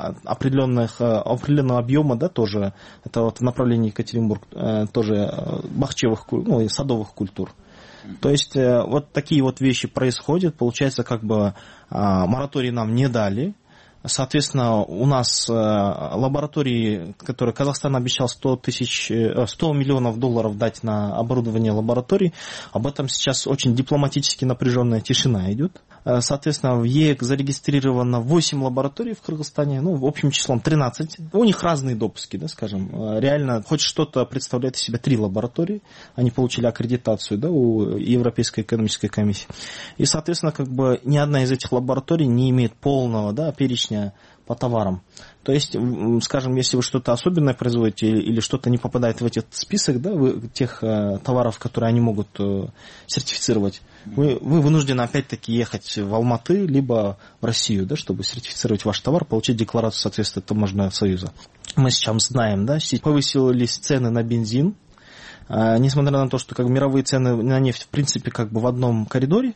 определенного объема, да, тоже, это вот в направлении Екатеринбург, тоже бахчевых, садовых культур. То есть вот такие вот вещи происходят, получается, как бы мораторий нам не дали. Соответственно, у нас лаборатории, которые Казахстан обещал $100 миллионов дать на оборудование лабораторий, об этом сейчас очень дипломатически напряженная тишина идет. Соответственно, в ЕЭК зарегистрировано 8 лабораторий в Кыргызстане, общим числом 13. У них разные допуски, да, скажем. Реально, хоть что-то представляет из себя 3 лаборатории. Они получили аккредитацию, да, у Европейской экономической комиссии. И, соответственно, как бы ни одна из этих лабораторий не имеет полного, да, перечня по товарам. То есть, скажем, если вы что-то особенное производите или что-то не попадает в этот список, да, тех товаров, которые они могут сертифицировать, вы вынуждены опять-таки ехать в Алматы, либо в Россию, да, чтобы сертифицировать ваш товар, получить декларацию соответствия таможенного союза. Мы сейчас знаем, да, повысились цены на бензин, несмотря на то, что как мировые цены на нефть в принципе как бы в одном коридоре.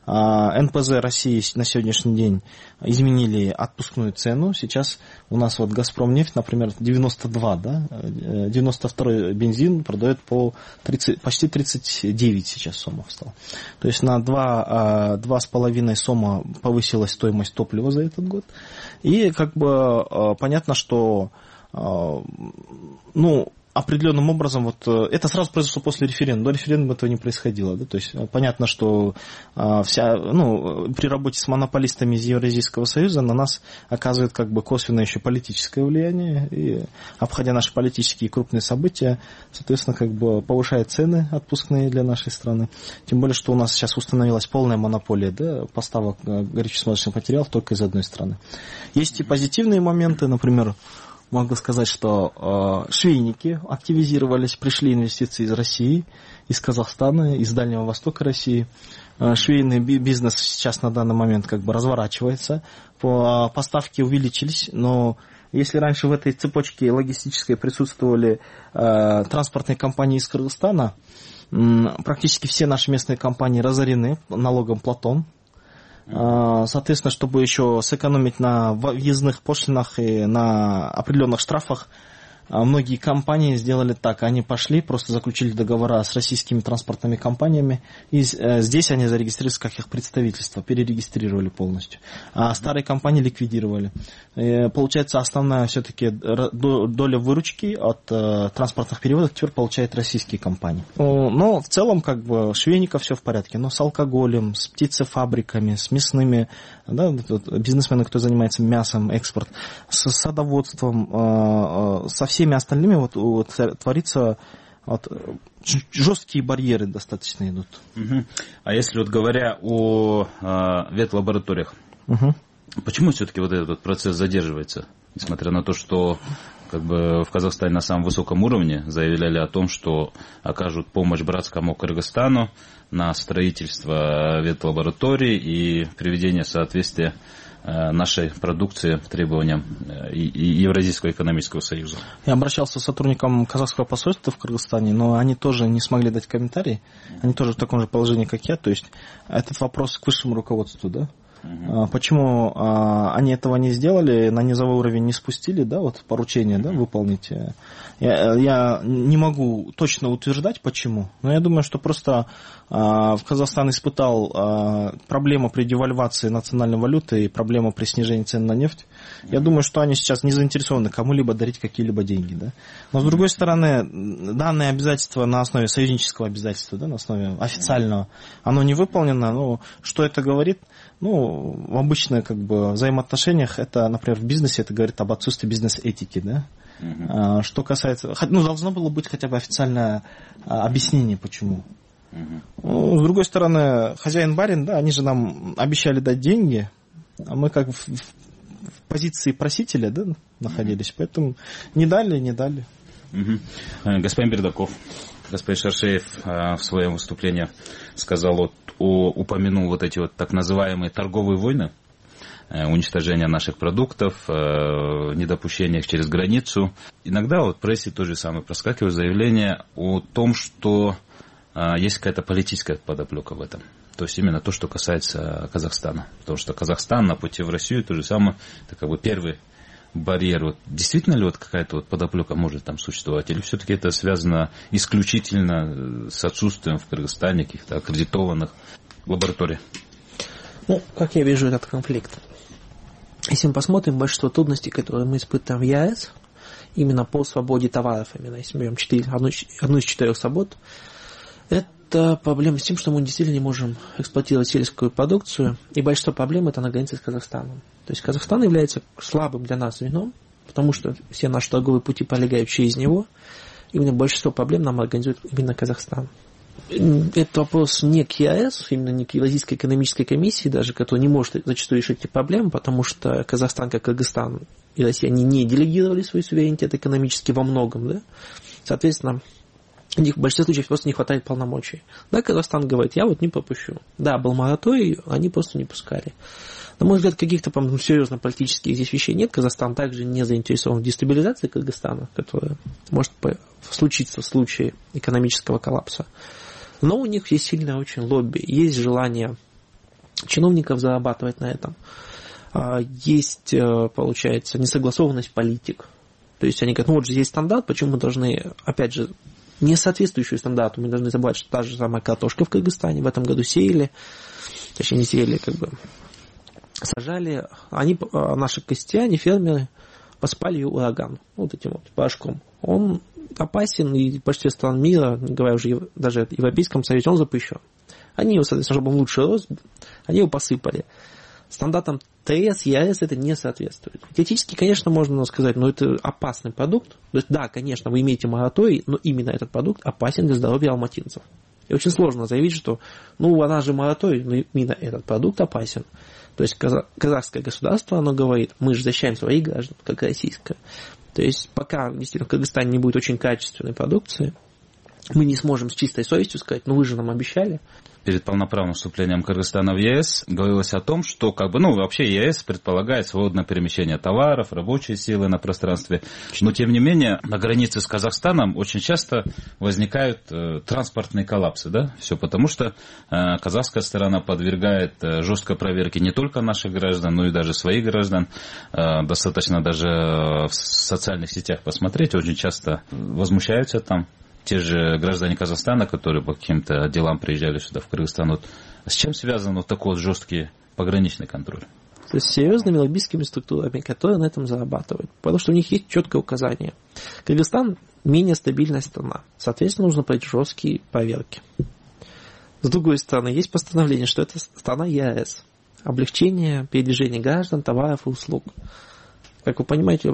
НПЗ России на сегодняшний день изменили отпускную цену. Сейчас у нас вот Газпромнефть, например, 92, да, 92-й бензин продает по почти 39 сейчас сомов стал. То есть на 2,5 сома повысилась стоимость топлива за этот год. И как бы понятно, что определенным образом, вот это сразу произошло после референдума. До референдума этого не происходило. Да? То есть понятно, что при работе с монополистами из Евразийского союза на нас оказывает как бы косвенное еще политическое влияние. И обходя наши политические крупные события, соответственно, как бы повышает цены отпускные для нашей страны. Тем более, что у нас сейчас установилась полная монополия, да, поставок горюче-смазочных материалов только из одной страны. Есть и позитивные моменты, например, могу сказать, что швейники активизировались, пришли инвестиции из России, из Казахстана, из Дальнего Востока России. Швейный бизнес сейчас на данный момент как бы разворачивается, поставки увеличились, но если раньше в этой цепочке логистической присутствовали транспортные компании из Кыргызстана, практически все наши местные компании разорены налогом платон. Соответственно, чтобы еще сэкономить на въездных пошлинах и на определенных штрафах, многие компании сделали так. Они пошли, просто заключили договора с российскими транспортными компаниями, и здесь они зарегистрировались как их представительство, перерегистрировали полностью. А старые компании ликвидировали. И получается, основная все-таки доля выручки от транспортных перевозок теперь получают российские компании. Но в целом, как бы, швейников все в порядке. Но с алкоголем, с птицефабриками, с мясными, да, бизнесмены, кто занимается мясом, экспорт, с садоводством, со всеми остальными вот творится жесткие барьеры достаточно идут. А если вот говоря о ветлабораториях, почему все-таки вот этот процесс задерживается, несмотря на то, что как бы в Казахстане на самом высоком уровне заявляли о том, что окажут помощь братскому Кыргызстану на строительство ветлабораторий и приведение в соответствие нашей продукции требованиям и Евразийского экономического союза. Я обращался с сотрудником казахского посольства в Кыргызстане, но они тоже не смогли дать комментарий. Они тоже в таком же положении, как я. То есть этот вопрос к высшему руководству, да? Почему они этого не сделали, на низовой уровень не спустили, да, вот поручение, да, выполнить? Я не могу точно утверждать, почему, но я думаю, что просто Казахстан испытал проблему при девальвации национальной валюты и проблему при снижении цен на нефть. Я думаю, что они сейчас не заинтересованы кому-либо дарить какие-либо деньги, да. Но, с другой стороны, данное обязательство на основе союзнического обязательства, да, на основе официального, оно не выполнено. Ну, что это говорит? Ну, в обычных взаимоотношениях, это, например, в бизнесе, это говорит об отсутствии бизнес-этики, да. Что касается, должно было быть хотя бы официальное объяснение, почему. Ну, с другой стороны, хозяин-барин, да, они же нам обещали дать деньги, а мы как в позиции просителя, да, находились, поэтому не дали. Господин Бердаков, господин Шаршеев в своем выступлении сказал, упомянул вот эти вот так называемые торговые войны, уничтожение наших продуктов, недопущение их через границу. Иногда в прессе то же самое проскакивает заявление о том, что есть какая-то политическая подоплека в этом. То есть именно то, что касается Казахстана. Потому что Казахстан на пути в Россию то же самое, это первый барьер. Действительно ли какая-то подоплека может там существовать? Или все-таки это связано исключительно с отсутствием в Кыргызстане каких-то аккредитованных лабораторий? Ну, как я вижу этот конфликт? Если мы посмотрим, большинство трудностей, которые мы испытываем в ЕАЭС, именно по свободе товаров, именно если мы берем одну из 4 свобод, это проблема с тем, что мы действительно не можем эксплуатировать сельскую продукцию, и большинство проблем это на границе с Казахстаном. То есть Казахстан является слабым для нас звеном, потому что все наши торговые пути пролегают через него. Именно большинство проблем нам организует именно Казахстан. Это вопрос не к ЕАЭС, именно не к Евразийской экономической комиссии, даже, которая не может зачастую решить эти проблемы, потому что Казахстан, как Кыргызстан и Россия, они не делегировали свой суверенитет экономически во многом, да? Соответственно, у них в большинстве случаев просто не хватает полномочий. Да, Казахстан говорит, я не попущу. Да, был мораторий, они просто не пускали. На мой взгляд, каких-то серьезно политических здесь вещей нет. Казахстан также не заинтересован в дестабилизации Кыргызстана, которая может случиться в случае экономического коллапса. Но у них есть сильное очень лобби, есть желание чиновников зарабатывать на этом. Есть, получается, несогласованность политик. То есть они говорят, есть стандарт, почему мы должны, опять же, не соответствующую стандарту, мы должны забывать, что та же самая картошка в Кыргызстане в этом году сеяли, точнее не сеяли, сажали, наши крестьяне, фермеры, поспали ее ураганом, этим порошком. Он опасен, и почти стран мира, не говоря уже даже о Европейском Союзе, он запрещен. Они его, соответственно, чтобы он лучше рос, они его посыпали. Стандартам ТС, ЕАЭС это не соответствует. Теоретически, конечно, можно сказать, но это опасный продукт. То есть, да, конечно, вы имеете мораторий, но именно этот продукт опасен для здоровья алматинцев. И очень сложно заявить, что, она же мораторий, но именно этот продукт опасен. То есть, казахское государство, оно говорит, мы же защищаем своих граждан, как российское. То есть, пока действительно в Кыргызстане не будет очень качественной продукции, мы не сможем с чистой совестью сказать, вы же нам обещали. Перед полноправным вступлением Кыргызстана в ЕС говорилось о том, что вообще ЕС предполагает свободное перемещение товаров, рабочей силы на пространстве. Но тем не менее на границе с Казахстаном очень часто возникают транспортные коллапсы, да? Все потому, что казахская сторона подвергает жесткой проверке не только наших граждан, но и даже своих граждан. Достаточно даже в социальных сетях посмотреть, очень часто возмущаются там. Те же граждане Казахстана, которые по каким-то делам приезжали сюда, в Кыргызстан, с чем связан такой жесткий пограничный контроль? То есть с серьезными лоббистскими структурами, которые на этом зарабатывают. Потому что у них есть четкое указание. Кыргызстан менее стабильная страна. Соответственно, нужно пройти жесткие проверки. С другой стороны, есть постановление, что это страна ЕАЭС. Облегчение передвижения граждан, товаров и услуг. Как вы понимаете,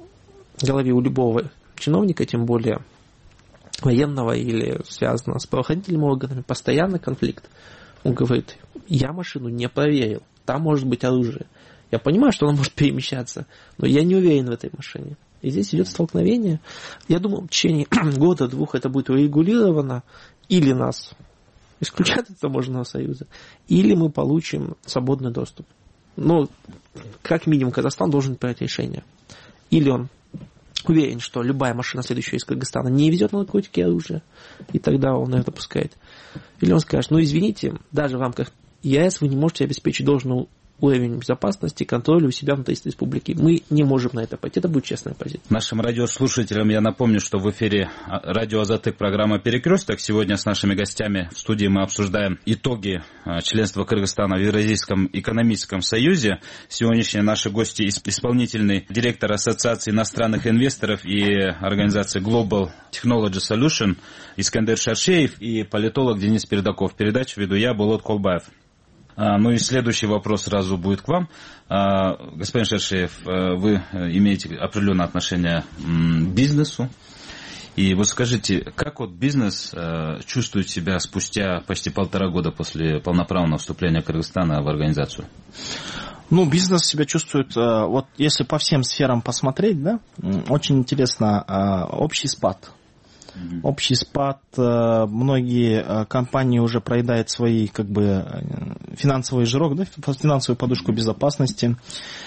в голове у любого чиновника, тем более военного или связанного с правоохранительными органами, постоянный конфликт. Он говорит, я машину не проверил, там может быть оружие. Я понимаю, что она может перемещаться, но я не уверен в этой машине. И здесь идет столкновение. Я думаю, в течение года-двух это будет урегулировано, или нас исключат из таможенного союза, или мы получим свободный доступ. Но как минимум Казахстан должен принять решение. Или он уверен, что любая машина, следующая из Кыргызстана, не везет наркотики и оружие, и тогда он это допускает. Или он скажет, ну извините, даже в рамках ЕС вы не можете обеспечить должный уровень безопасности и контроля у себя внутри республики. Мы не можем на это пойти. Это будет честная позиция. Нашим радиослушателям я напомню, что в эфире радио «Азатык» программа «Перекресток». Сегодня с нашими гостями в студии мы обсуждаем итоги членства Кыргызстана в Евразийском экономическом союзе. Сегодняшние наши гости исполнительный директор Ассоциации иностранных инвесторов и организации Global Technology Solution Искандер Шаршеев и политолог Денис Передаков. Передачу веду я, Болот Колбаев. Ну и следующий вопрос сразу будет к вам. Господин Шаршеев, вы имеете определенное отношение к бизнесу. И вот скажите, как вот бизнес чувствует себя спустя почти 1,5 года после полноправного вступления Кыргызстана в организацию? Ну, бизнес себя чувствует, вот если по всем сферам посмотреть, да, очень интересно, общий спад. Общий спад, многие компании уже проедают свои финансовый жирок, да, финансовую подушку безопасности.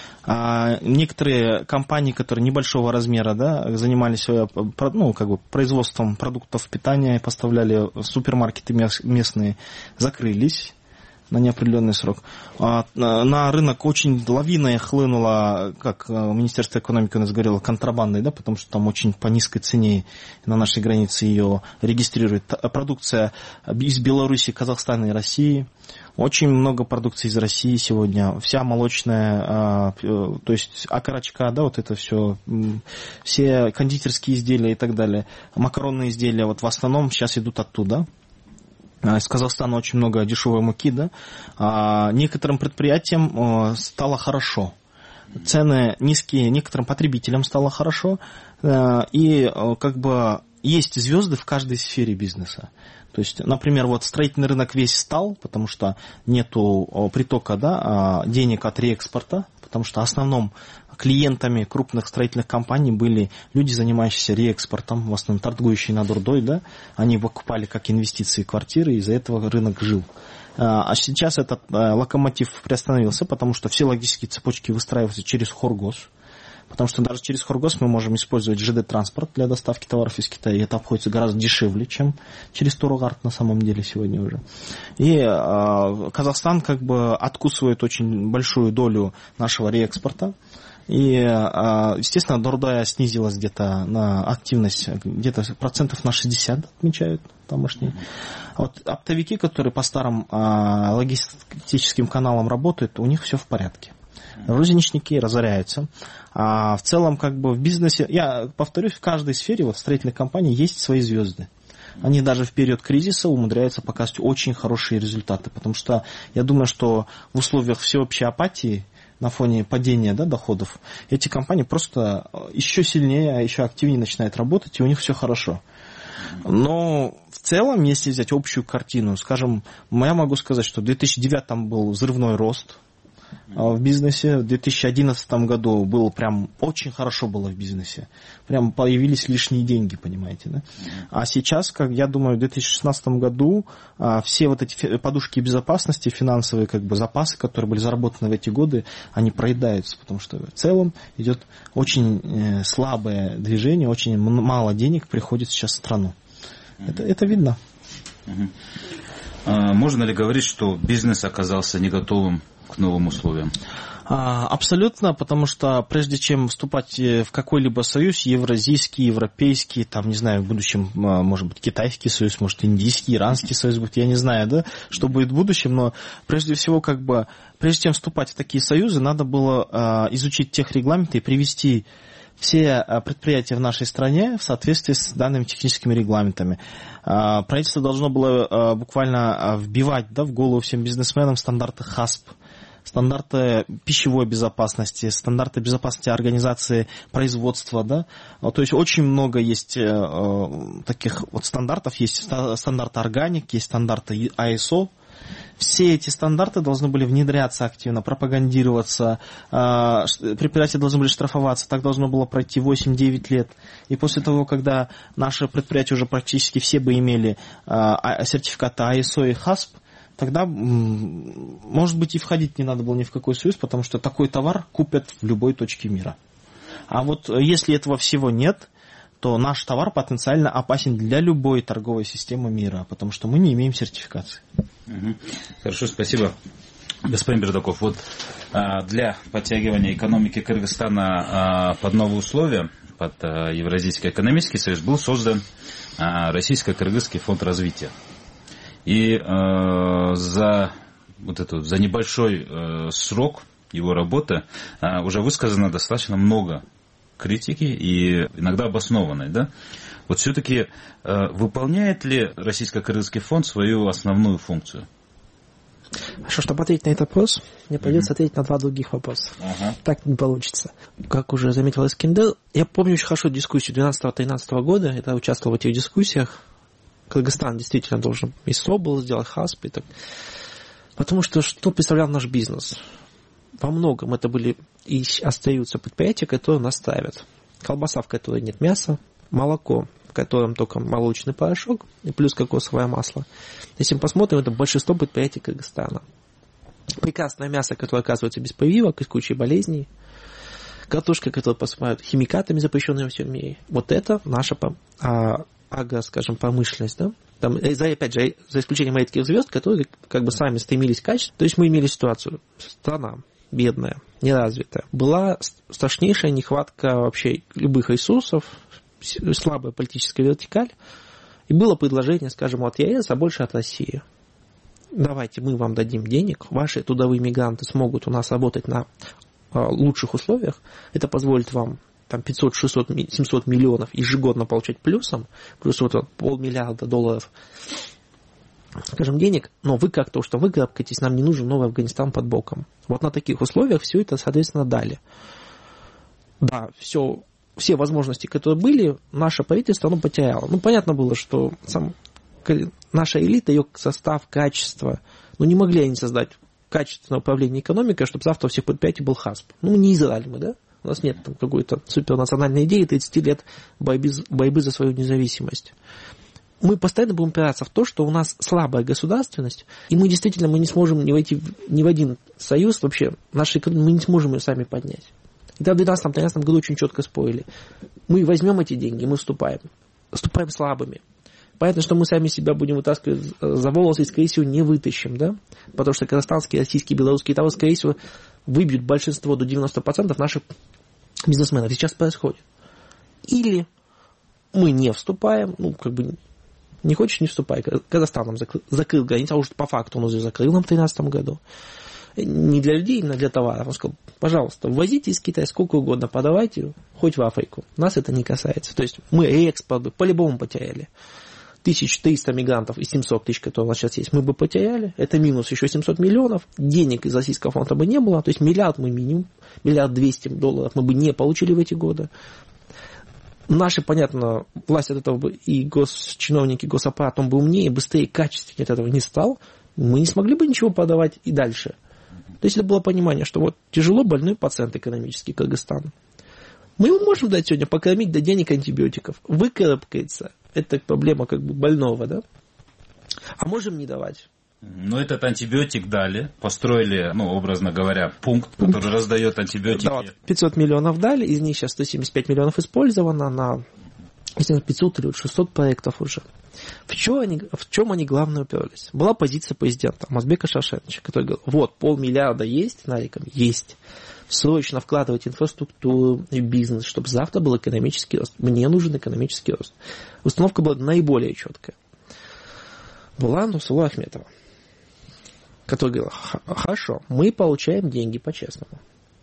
Некоторые компании, которые небольшого размера, да, занимались производством продуктов питания, поставляли в супермаркеты местные, закрылись на неопределенный срок. На рынок очень лавиной хлынула, как Министерство экономики у нас говорило, контрабандой, да, потому что там очень по низкой цене на нашей границе ее регистрирует продукция из Беларуси, Казахстана и России. Очень много продукции из России сегодня. Вся молочная, то есть окорочка, да, вот это все кондитерские изделия и так далее, макаронные изделия, вот в основном сейчас идут оттуда. Из Казахстана очень много дешевой муки, да. Некоторым предприятиям стало хорошо. Цены низкие, некоторым потребителям стало хорошо. И есть звезды в каждой сфере бизнеса. То есть, например, вот строительный рынок весь стал, потому что нету притока, да, денег от реэкспорта, потому что основным клиентами крупных строительных компаний были люди, занимающиеся реэкспортом, в основном торгующие на дурдой, да, они покупали как инвестиции квартиры, и из-за этого рынок жил. А сейчас этот локомотив приостановился, потому что все логистические цепочки выстраиваются через Хоргос, потому что даже через Хоргос мы можем использовать ЖД-транспорт для доставки товаров из Китая, и это обходится гораздо дешевле, чем через Турогард на самом деле сегодня уже. И Казахстан откусывает очень большую долю нашего реэкспорта. И, естественно, Дордая снизилась где-то на активность, где-то процентов на 60 отмечают тамошние. Вот оптовики, которые по старым логистическим каналам работают, у них все в порядке. Розничники разоряются. А в целом, в бизнесе, я повторюсь, в каждой сфере, в строительной компании есть свои звезды. Они даже в период кризиса умудряются показывать очень хорошие результаты. Потому что я думаю, что в условиях всеобщей апатии, на фоне падения, да, доходов, эти компании просто еще сильнее, еще активнее начинают работать, и у них все хорошо. Но в целом, если взять общую картину, скажем, я могу сказать, что в 2009 был взрывной рост в бизнесе, в 2011 году было прям очень хорошо было в бизнесе. Прям появились лишние деньги, понимаете, да? А сейчас, я думаю, в 2016 году все вот эти подушки безопасности, финансовые запасы, которые были заработаны в эти годы, они проедаются, потому что в целом идет очень слабое движение, очень мало денег приходит сейчас в страну. Это видно. Можно ли говорить, что бизнес оказался не готовым к новым условиям? Абсолютно, потому что прежде чем вступать в какой-либо союз, евразийский, европейский, там, не знаю, в будущем, может быть, китайский союз, может, индийский, иранский союз будет, я не знаю, да, что будет в будущем, но прежде всего, прежде чем вступать в такие союзы, надо было изучить техрегламенты и привести все предприятия в нашей стране в соответствии с данными техническими регламентами. Правительство должно было буквально вбивать, да, в голову всем бизнесменам стандарты ХАСП, стандарты пищевой безопасности, стандарты безопасности организации производства, да. То есть очень много есть таких вот стандартов, есть стандарты органик, есть стандарты ISO. Все эти стандарты должны были внедряться активно, пропагандироваться, предприятия должны были штрафоваться, так должно было пройти 8-9 лет. И после того, когда наши предприятия уже практически все бы имели сертификаты ISO и HASP, тогда, может быть, и входить не надо было ни в какой союз, потому что такой товар купят в любой точке мира. А вот если этого всего нет, то наш товар потенциально опасен для любой торговой системы мира, потому что мы не имеем сертификации. Хорошо, спасибо. Господин Бердаков, вот для подтягивания экономики Кыргызстана под новые условия, под Евразийский экономический союз, был создан Российско-Кыргызский фонд развития. И за небольшой срок его работы уже высказано достаточно много критики и иногда обоснованной, да? Вот все-таки выполняет ли Российско-Кыргызский фонд свою основную функцию? Хорошо, чтобы ответить на этот вопрос, мне придется ответить на два других вопроса. Так не получится. Как уже заметил Эскиндер, я помню очень хорошо дискуссию 2012-2013 года, я участвовал в этих дискуссиях. Кыргызстан действительно должен и СОБЛ сделать, ХАСП и так. Потому что представлял наш бизнес? Во многом это были и остаются предприятия, которые нас ставят. Колбаса, в которой нет мяса, молоко, в котором только молочный порошок и плюс кокосовое масло. Если мы посмотрим, это большинство предприятий Кыргызстана. Прекрасное мясо, которое оказывается без прививок и с кучей болезней. Картошка, которую посыпают химикатами, запрещенными во всем мире. Вот это наша промышленность. Да? Там, опять же, за исключением редких звезд, которые как бы сами стремились к качеству. То есть мы имели ситуацию, страна бедная, неразвитая. Была страшнейшая нехватка вообще любых ресурсов, слабая политическая вертикаль, и было предложение, скажем, от ЕС, а больше от России. Давайте мы вам дадим денег, ваши трудовые мигранты смогут у нас работать на лучших условиях, это позволит вам там 500, 600, 700 миллионов ежегодно получать плюсом, плюс вот $500 миллиарда, скажем, денег, но вы как-то что выкарабкаетесь, нам не нужен новый Афганистан под боком. Вот на таких условиях все это, соответственно, дали. Да, все возможности, которые были, наше правительство, потеряло. Понятно было, что наша элита, ее состав, качество, не могли они создать качественное управление экономикой, чтобы завтра у всех предприятий был ХАСП. Не Израиль мы, да? У нас нет там какой-то супернациональной идеи 30 лет борьбы за свою независимость. Мы постоянно будем опираться в то, что у нас слабая государственность, и мы действительно не сможем войти ни в один союз вообще, нашей экономики мы не сможем ее сами поднять. И тогда в 2012-2013 году очень четко спорили. Мы возьмем эти деньги, мы вступаем слабыми. Понятно, что мы сами себя будем вытаскивать за волосы и, скорее всего, не вытащим, да? Потому что казахстанские, российские, белорусские товары, скорее всего, выбьют большинство до 90% наших бизнесменов. Сейчас происходит. Или мы не вступаем, не хочешь, не вступай. Казахстан нам закрыл границу, а уже по факту он уже закрыл нам в 2013 году. Не для людей, именно для товаров. Он сказал, пожалуйста, ввозите из Китая сколько угодно, подавайте, хоть в Африку. Нас это не касается. То есть мы экспорт по-любому потеряли. 1300 мигрантов и 700 тысяч, которые у нас сейчас есть, мы бы потеряли. Это минус еще 700 миллионов. Денег из российского фонда бы не было. То есть миллиард мы минимум, $1,2 миллиарда мы бы не получили в эти годы. Наши, понятно, власть от этого бы и госчиновники, госаппарат, он бы умнее, быстрее, качественнее от этого не стал. Мы не смогли бы ничего подавать и дальше. То есть это было понимание, что тяжело больной пациент экономический Кыргызстан. Мы ему можем дать сегодня покормить, дать денег антибиотиков. Выкарабкается. Это проблема больного, да? А можем не давать. Этот антибиотик дали, построили, образно говоря, пункт, который раздает антибиотики. Да, 500 миллионов дали, из них сейчас 175 миллионов использовано на 500 или 600 проектов уже. В чем они главное уперлись? Была позиция президента Алмазбека Шаршеновича, который говорил, $500 миллиарда есть, нариком есть. Срочно вкладывать инфраструктуру и бизнес, чтобы завтра был экономический рост. Мне нужен экономический рост. Установка была наиболее четкая. Была Нурсулу Ахметова, который говорил, хорошо, мы получаем деньги по-честному.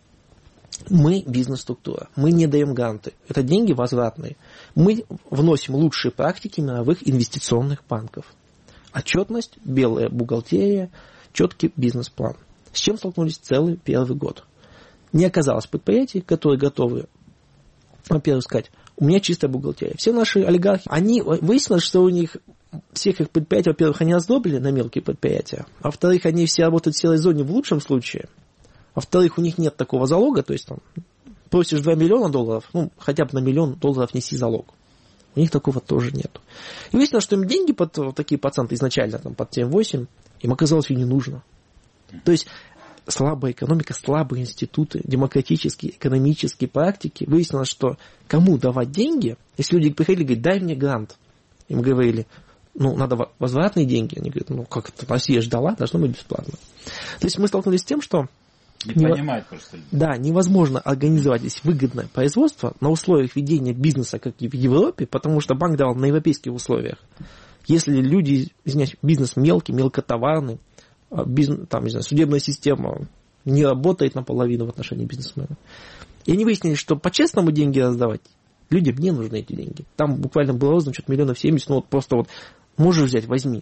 Мы бизнес-структура, мы не даем гранты. Это деньги возвратные. Мы вносим лучшие практики мировых инвестиционных банков. Отчетность, белая бухгалтерия, четкий бизнес-план. С чем столкнулись целый первый год? Не оказалось предприятий, которые готовы, во-первых, сказать, у меня чистая бухгалтерия. Все наши олигархи, выяснилось, что у них всех их предприятий, во-первых, они раздробили на мелкие предприятия, а во-вторых, они все работают в серой зоне в лучшем случае, а во-вторых, у них нет такого залога, то есть просишь $2 миллиона, хотя бы на $1 миллион неси залог. У них такого тоже нету. И выяснилось, что им деньги под такие проценты изначально, там, под 7-8, им оказалось и не нужно. То есть слабая экономика, слабые институты, демократические, экономические практики. Выяснилось, что кому давать деньги, если люди приходили и говорили, дай мне грант. Им говорили, надо возвратные деньги. Они говорят, как это, Россия ждала, должно быть бесплатно. То есть мы столкнулись с тем, что понимают просто. Да, невозможно организовать здесь выгодное производство на условиях ведения бизнеса, как и в Европе, потому что банк давал на европейских условиях. Если люди, бизнес мелкий, мелкотоварный, судебная система не работает наполовину в отношении бизнесмена. И они выяснили, что по-честному деньги раздавать людям не нужны эти деньги. Там буквально было роздано что-то 70 миллионов, просто можешь взять, возьми.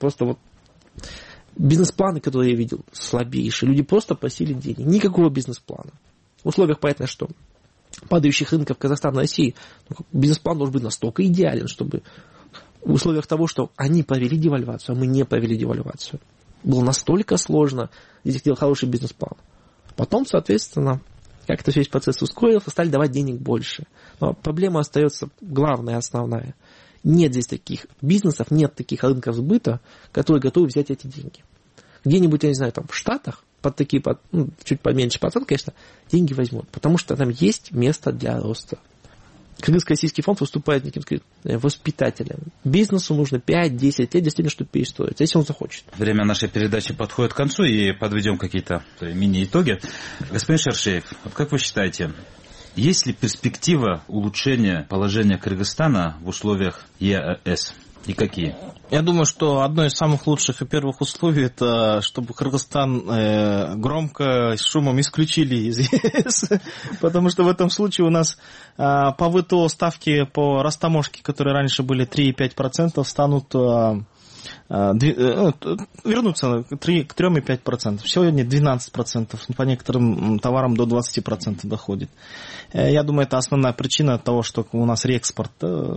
Бизнес-планы, которые я видел, слабейшие. Люди просто просили денег. Никакого бизнес-плана. В условиях, понятно, что падающих рынков Казахстана и России, бизнес-план должен быть настолько идеален, чтобы в условиях того, что они провели девальвацию, а мы не провели девальвацию, было настолько сложно здесь делать хороший бизнес-план. Потом, соответственно, как-то весь процесс ускорился, стали давать денег больше. Но проблема остается главная, основная. Нет здесь таких бизнесов, нет таких рынков сбыта, которые готовы взять эти деньги. Где-нибудь, я не знаю, в Штатах, чуть поменьше процент, конечно, деньги возьмут, потому что там есть место для роста. Кыргызско-российский фонд выступает неким воспитателем. Бизнесу нужно 5-10 лет, действительно, чтобы перестроиться, если он захочет. Время нашей передачи подходит к концу, и подведем какие-то мини-итоги. Господин Шершеев, как вы считаете, есть ли перспектива улучшения положения Кыргызстана в условиях ЕАЭС? И какие? Я думаю, что одно из самых лучших и первых условий, это чтобы Кыргызстан громко с шумом исключили из ЕС, потому что в этом случае у нас по ВТО ставки по растаможке, которые раньше были 3,5%, станут вернуться к 3,5%. Сегодня 12%, по некоторым товарам до 20% доходит. Я думаю, это основная причина того, что у нас реэкспорт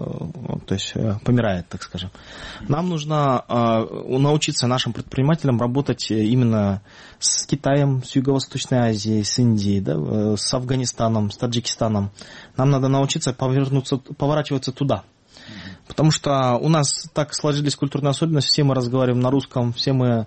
помирает, так скажем. Нам нужно научиться нашим предпринимателям работать именно с Китаем, с Юго-Восточной Азией, с Индией, с Афганистаном, с Таджикистаном. Нам надо научиться поворачиваться туда. Потому что у нас так сложились культурные особенности, все мы разговариваем на русском, все мы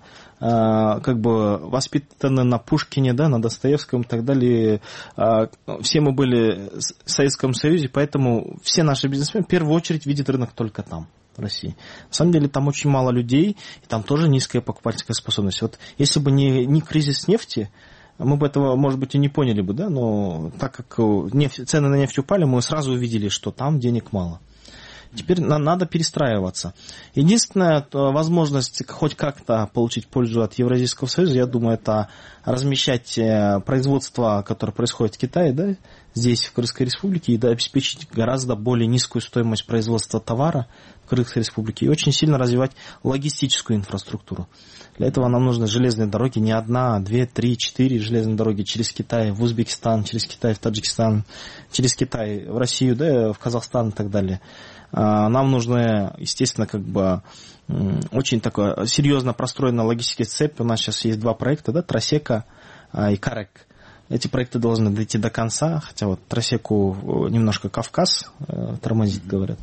воспитаны на Пушкине, на Достоевском и так далее. Все мы были в Советском Союзе, поэтому все наши бизнесмены в первую очередь видят рынок только там, в России. На самом деле там очень мало людей, и там тоже низкая покупательская способность. Если бы не кризис нефти, мы бы этого, может быть, и не поняли бы, но так как цены на нефть упали, мы сразу увидели, что там денег мало. Теперь надо перестраиваться. Единственная возможность хоть как-то получить пользу от Евразийского союза, я думаю, это размещать производство, которое происходит в Китае, здесь, в Кыргызской республике, и обеспечить гораздо более низкую стоимость производства товара в Кыргызской республике и очень сильно развивать логистическую инфраструктуру. Для этого нам нужны железные дороги, не одна, 2, 3, 4 железные дороги через Китай в Узбекистан, через Китай в Таджикистан, через Китай в Россию, в Казахстан и так далее. Нам нужно, естественно, очень такое серьезно простроенная логистическая цепь. У нас сейчас есть 2 проекта, Трасека и Карек. Эти проекты должны дойти до конца, хотя Трасеку немножко Кавказ тормозит, говорят.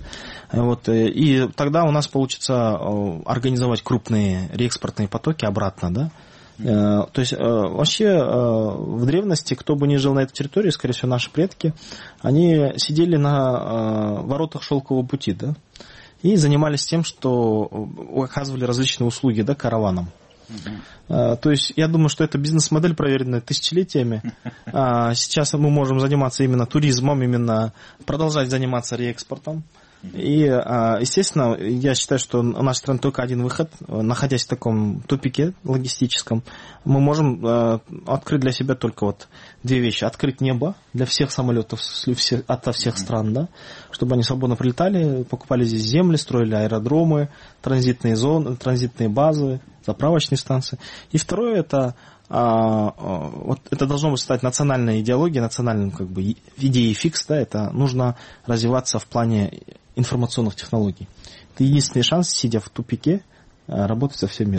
И тогда у нас получится организовать крупные реэкспортные потоки обратно, То есть вообще в древности, кто бы ни жил на этой территории, скорее всего, наши предки, они сидели на воротах шелкового пути, и занимались тем, что оказывали различные услуги, караванам. То есть я думаю, что это бизнес-модель, проверенная тысячелетиями. Сейчас мы можем заниматься именно туризмом, именно продолжать заниматься реэкспортом. И, естественно, я считаю, что у нашей страны только один выход. Находясь в таком тупике логистическом, мы можем открыть для себя только 2 вещи. Открыть небо для всех самолетов ото всех стран, чтобы они свободно прилетали, покупали здесь земли, строили аэродромы, транзитные зоны, транзитные базы, заправочные станции. И второе, это должно быть стать национальной идеологией, национальным идеей фикс, это нужно развиваться в плане информационных технологий. Это единственный шанс, сидя в тупике, работать со всем миром.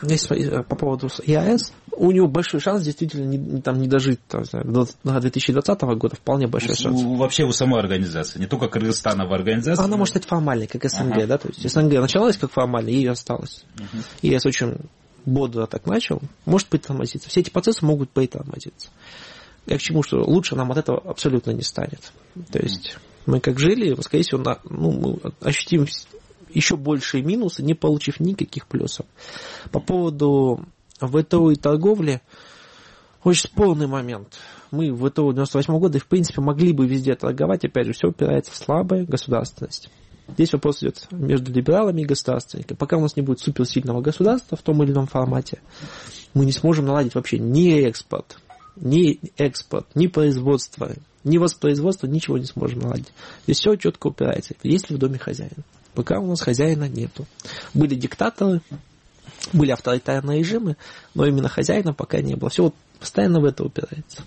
Здесь по поводу ЕАЭС, у него большой шанс действительно не дожить до 2020 года, вполне большой шанс. Вообще у самой организации, не только кыргызстановой организации. Она может стать формальной, как СНГ, да, то есть СНГ началась как формальная, и осталась. ЕАЭС очень бодро так начал, может притормозиться. Все эти процессы могут притормозиться. Я к чему, что лучше нам от этого абсолютно не станет. То есть мы как жили, скорее всего, мы ощутим еще большие минусы, не получив никаких плюсов. По поводу ВТО и торговли, очень спорный момент. Мы в ВТО 98 года, в принципе, могли бы везде торговать, опять же, все упирается в слабую государственность. Здесь вопрос идет между либералами и государственниками. Пока у нас не будет суперсильного государства в том или ином формате, мы не сможем наладить вообще ни экспорт, ни производство, ни воспроизводство, ничего не сможем наладить. Здесь все четко упирается. Есть ли в доме хозяин? Пока у нас хозяина нету. Были диктаторы, были авторитарные режимы, но именно хозяина пока не было. Все вот постоянно в это упирается.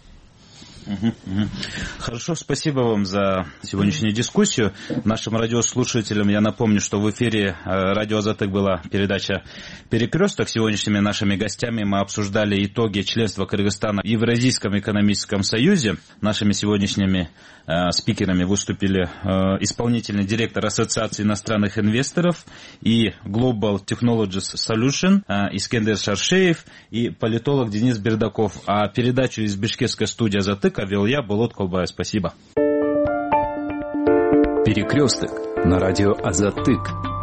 Хорошо, спасибо вам за сегодняшнюю дискуссию. Нашим радиослушателям я напомню, что в эфире радио Азатык была передача «Перекресток». Сегодняшними нашими гостями мы обсуждали итоги членства Кыргызстана в Евразийском экономическом союзе. Нашими сегодняшними спикерами выступили исполнительный директор Ассоциации иностранных инвесторов и Global Technologies Solution Искендер Шаршеев и политолог Денис Бердаков. А передачу из бишкекской студии «Азатык» вел я, Болот Колбаев. Спасибо. Перекресток на радио Азатык.